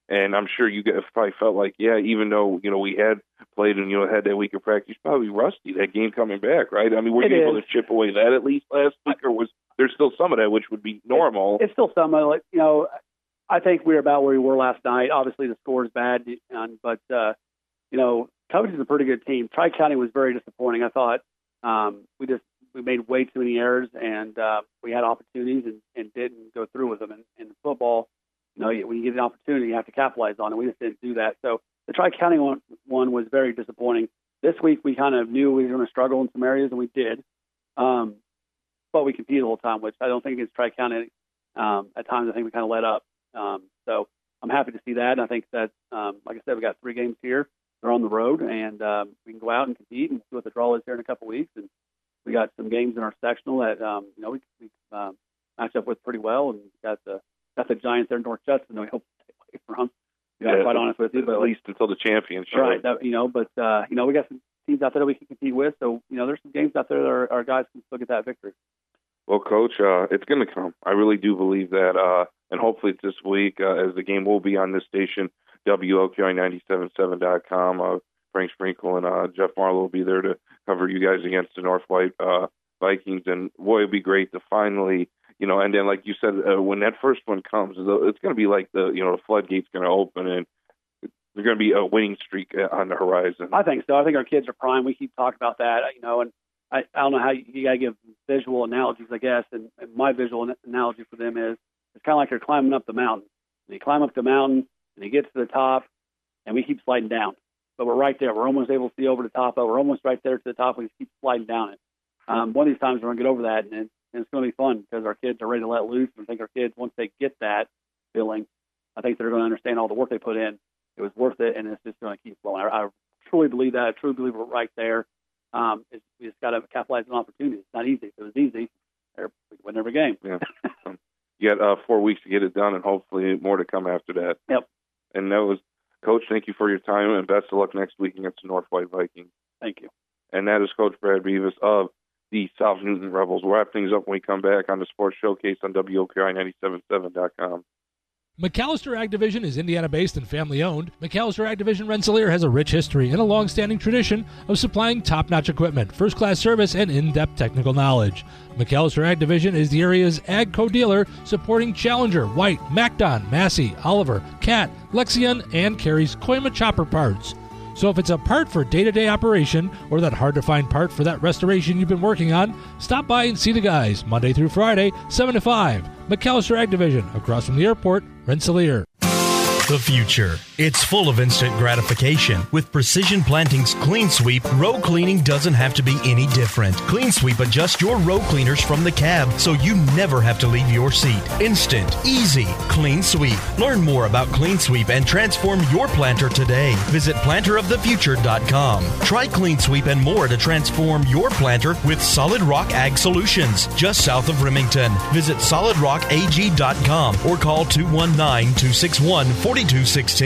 And I'm sure you guys probably felt like, yeah, even though, you know, we had played and, you know, had that week of practice, probably rusty, that game coming back, right? I mean, were It you able is. to chip away that at least last week, or was there still some of that, which would be normal? It's still some of it. You know, I think we're about where we were last night. Obviously, the score is bad, and, but, uh, you know, Covington is a pretty good team. Tri-County was very disappointing. I thought um, we just we made way too many errors, and uh, we had opportunities and, and didn't go through with them. And in football, you know, when you get an opportunity, you have to capitalize on it. We just didn't do that. So the Tri-County one, one was very disappointing. This week, we kind of knew we were going to struggle in some areas, and we did. Um, but we competed the whole time, which I don't think against Tri-County. Um, at times, I think we kind of let up. Um, so I'm happy to see that. And I think that, um, like I said, we got three games here. They're on the road, and um, we can go out and compete and see what the draw is here in a couple weeks. And we got some games in our sectional that um, you know we, we um, match up with pretty well, and got the got the Giants there in North Judson that we hope to stay away from. To be Yeah, quite honest with you, but at least until the championship, right? That, you know, but uh, you know, we got some teams out there that we can compete with. So you know, there's some games out there that our, our guys can still get that victory. Well, Coach, uh, it's going to come. I really do believe that, uh, and hopefully it's this week, uh, as the game will be on this station, W L Q I ninety-seven point seven dot com. Uh, Frank Sprinkle and uh, Jeff Marlowe will be there to cover you guys against the North White uh, Vikings, and boy, it'd be great to finally, you know, and then like you said, uh, when that first one comes, it's going to be like the, you know, the floodgate's going to open, and there's going to be a winning streak on the horizon. I think so. I think our kids are prime. We keep talking about that, you know, and I, I don't know how you, you got to give visual analogies, I guess, and, and my visual analogy for them is it's kind of like they're climbing up the mountain. And you climb up the mountain, and you get to the top, and we keep sliding down. But we're right there. We're almost able to see over the top of it. We're almost right there to the top. We just keep sliding down it. Um, one of these times we're going to get over that, and, it, and it's going to be fun because our kids are ready to let loose. And I think our kids, once they get that feeling, I think they're going to understand all the work they put in. It was worth it, and it's just going to keep flowing. I, I truly believe that. I truly believe we're right there. Um, it's, we just got to capitalize on opportunities. It's not easy. If it was easy, we could win every game. Yeah. um, you got uh, four weeks to get it done, and hopefully more to come after that. Yep. And that was, Coach, thank you for your time, and best of luck next week against the North White Vikings. Thank you. And that is Coach Brad Beavis of the South Newton Rebels. We'll wrap things up when we come back on the Sports Showcase on W O K I ninety-seven point seven dot com. McAllister Ag Division is Indiana-based and family-owned. McAllister Ag Division Rensselaer has a rich history and a long-standing tradition of supplying top-notch equipment, first-class service, and in-depth technical knowledge. McAllister Ag Division is the area's ag co-dealer supporting Challenger, White, MacDon, Massey, Oliver, Cat, Lexion, and carries Koima chopper parts. So if it's a part for day-to-day operation or that hard-to-find part for that restoration you've been working on, stop by and see the guys Monday through Friday, seven to five. McAllister Ag Division, across from the airport, Rensselaer. The future. It's full of instant gratification. With Precision Planting's Clean Sweep, row cleaning doesn't have to be any different. Clean Sweep adjusts your row cleaners from the cab so you never have to leave your seat. Instant, easy, Clean Sweep. Learn more about Clean Sweep and transform your planter today. Visit planter of the future dot com. Try Clean Sweep and more to transform your planter with Solid Rock Ag Solutions, just south of Remington. Visit solid rock a g dot com or call two one nine, two six one, four two one six.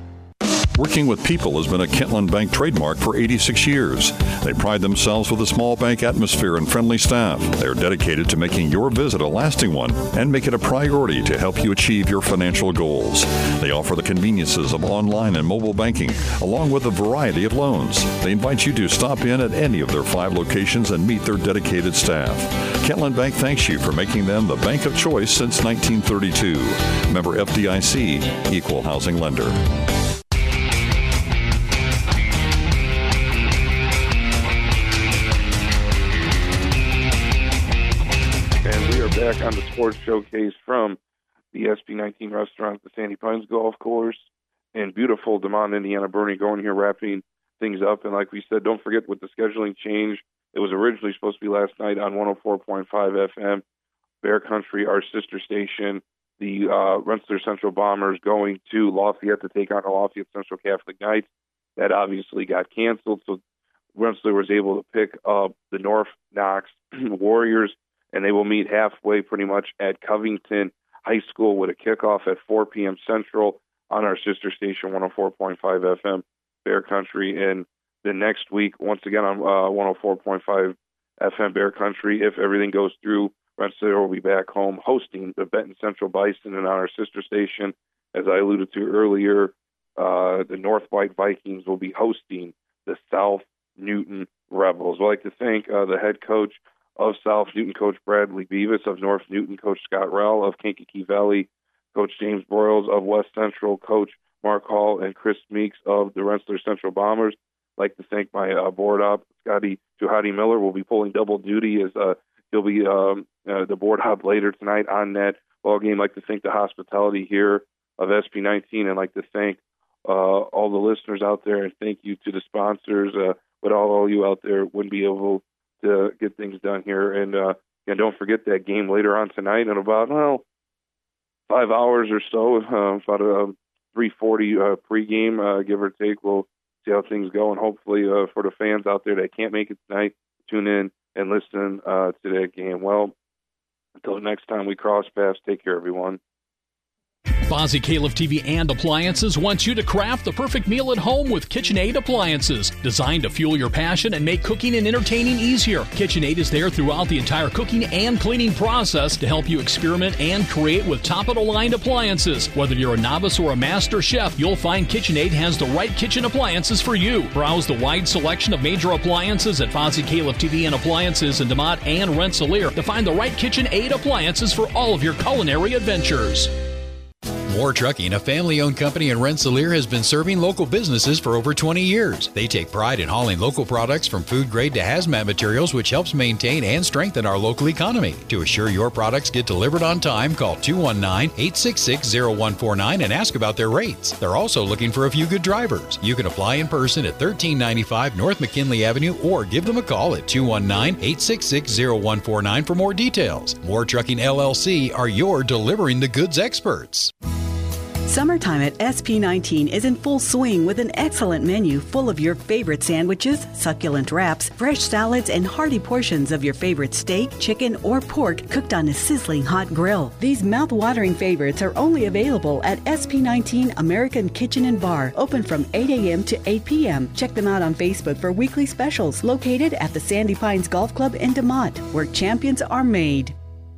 Working with people has been a Kentland Bank trademark for eighty-six years. They pride themselves with a small bank atmosphere and friendly staff. They are dedicated to making your visit a lasting one and make it a priority to help you achieve your financial goals. They offer the conveniences of online and mobile banking, along with a variety of loans. They invite you to stop in at any of their five locations and meet their dedicated staff. Kentland Bank thanks you for making them the bank of choice since nineteen thirty-two. Member F D I C, Equal Housing Lender. Back on the Sports Showcase from the S P nineteen restaurant at the Sandy Pines Golf Course in beautiful DeMont, Indiana. Bernie going here wrapping things up. And like we said, don't forget with the scheduling change, it was originally supposed to be last night on one oh four point five F M. Bear Country, our sister station, the uh, Rensselaer Central Bombers going to Lafayette to take on the Lafayette Central Catholic Knights. That obviously got canceled, so Rensselaer was able to pick up the North Knox Warriors, and they will meet halfway pretty much at Covington High School with a kickoff at four p.m. Central on our sister station, one oh four point five F M, Bear Country. And the next week, once again on uh, one oh four point five F M, Bear Country, if everything goes through, Rensselaer will be back home hosting the Benton Central Bison, and on our sister station as I alluded to earlier, uh, the North White Vikings will be hosting the South Newton Rebels. I'd like to thank uh, the head coach of South Newton, Coach Bradley Beavis, of North Newton, Coach Scott Rowell, of Kankakee Valley, Coach James Broyles, of West Central, Coach Mark Hall, and Chris Meeks of the Rensselaer Central Bombers. I'd like to thank my uh, board op, Scotty Johadi Miller, will be pulling double duty as uh, he'll be um, uh, the board op later tonight on that ball game. I'd like to thank the hospitality here of S P nineteen, and I'd like to thank uh, all the listeners out there, and thank you to the sponsors. Uh, but all of you out there wouldn't be able to get things done here. And, uh, and don't forget that game later on tonight in about, well, five hours or so, uh, about a three forty uh, pregame, uh, give or take. We'll see how things go, and hopefully uh, for the fans out there that can't make it tonight, tune in and listen uh, to that game. Well, until the next time we cross paths, take care, everyone. Boise Calif T V and Appliances wants you to craft the perfect meal at home with KitchenAid appliances. Designed to fuel your passion and make cooking and entertaining easier, KitchenAid is there throughout the entire cooking and cleaning process to help you experiment and create with top-of-the-line appliances. Whether you're a novice or a master chef, you'll find KitchenAid has the right kitchen appliances for you. Browse the wide selection of major appliances at Boise Calif T V and Appliances in DeMotte and Rensselaer to find the right KitchenAid appliances for all of your culinary adventures. Moore Trucking, a family-owned company in Rensselaer, has been serving local businesses for over twenty years. They take pride in hauling local products from food grade to hazmat materials, which helps maintain and strengthen our local economy. To assure your products get delivered on time, call two one nine, eight six six, zero one four nine and ask about their rates. They're also looking for a few good drivers. You can apply in person at thirteen ninety-five North McKinley Avenue or give them a call at two one nine, eight six six, zero one four nine for more details. Moore Trucking L L C are your delivering the goods experts. Summertime at S P nineteen is in full swing with an excellent menu full of your favorite sandwiches, succulent wraps, fresh salads, and hearty portions of your favorite steak, chicken, or pork cooked on a sizzling hot grill. These mouth-watering favorites are only available at S P nineteen American Kitchen and Bar, open from eight a.m. to eight p.m. Check them out on Facebook for weekly specials, located at the Sandy Pines Golf Club in DeMotte, where champions are made.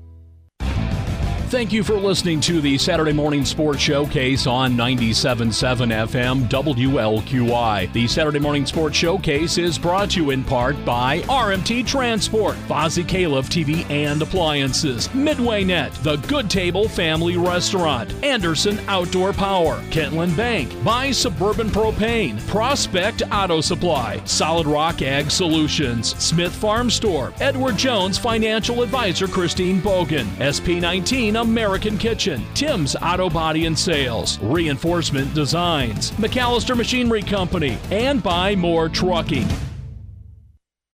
Thank you for listening to the Saturday Morning Sports Showcase on ninety-seven point seven F M W L Q I. The Saturday Morning Sports Showcase is brought to you in part by R M T Transport, Boise Calif T V and Appliances, Midway Net, The Good Table Family Restaurant, Anderson Outdoor Power, Kentland Bank, by Suburban Propane, Prospect Auto Supply, Solid Rock Ag Solutions, Smith Farm Store, Edward Jones Financial Advisor Christine Bogan, S P nineteen American Kitchen, Tim's Auto Body and Sales, Reinforcement Designs, McAllister Machinery Company, and by Moore Trucking.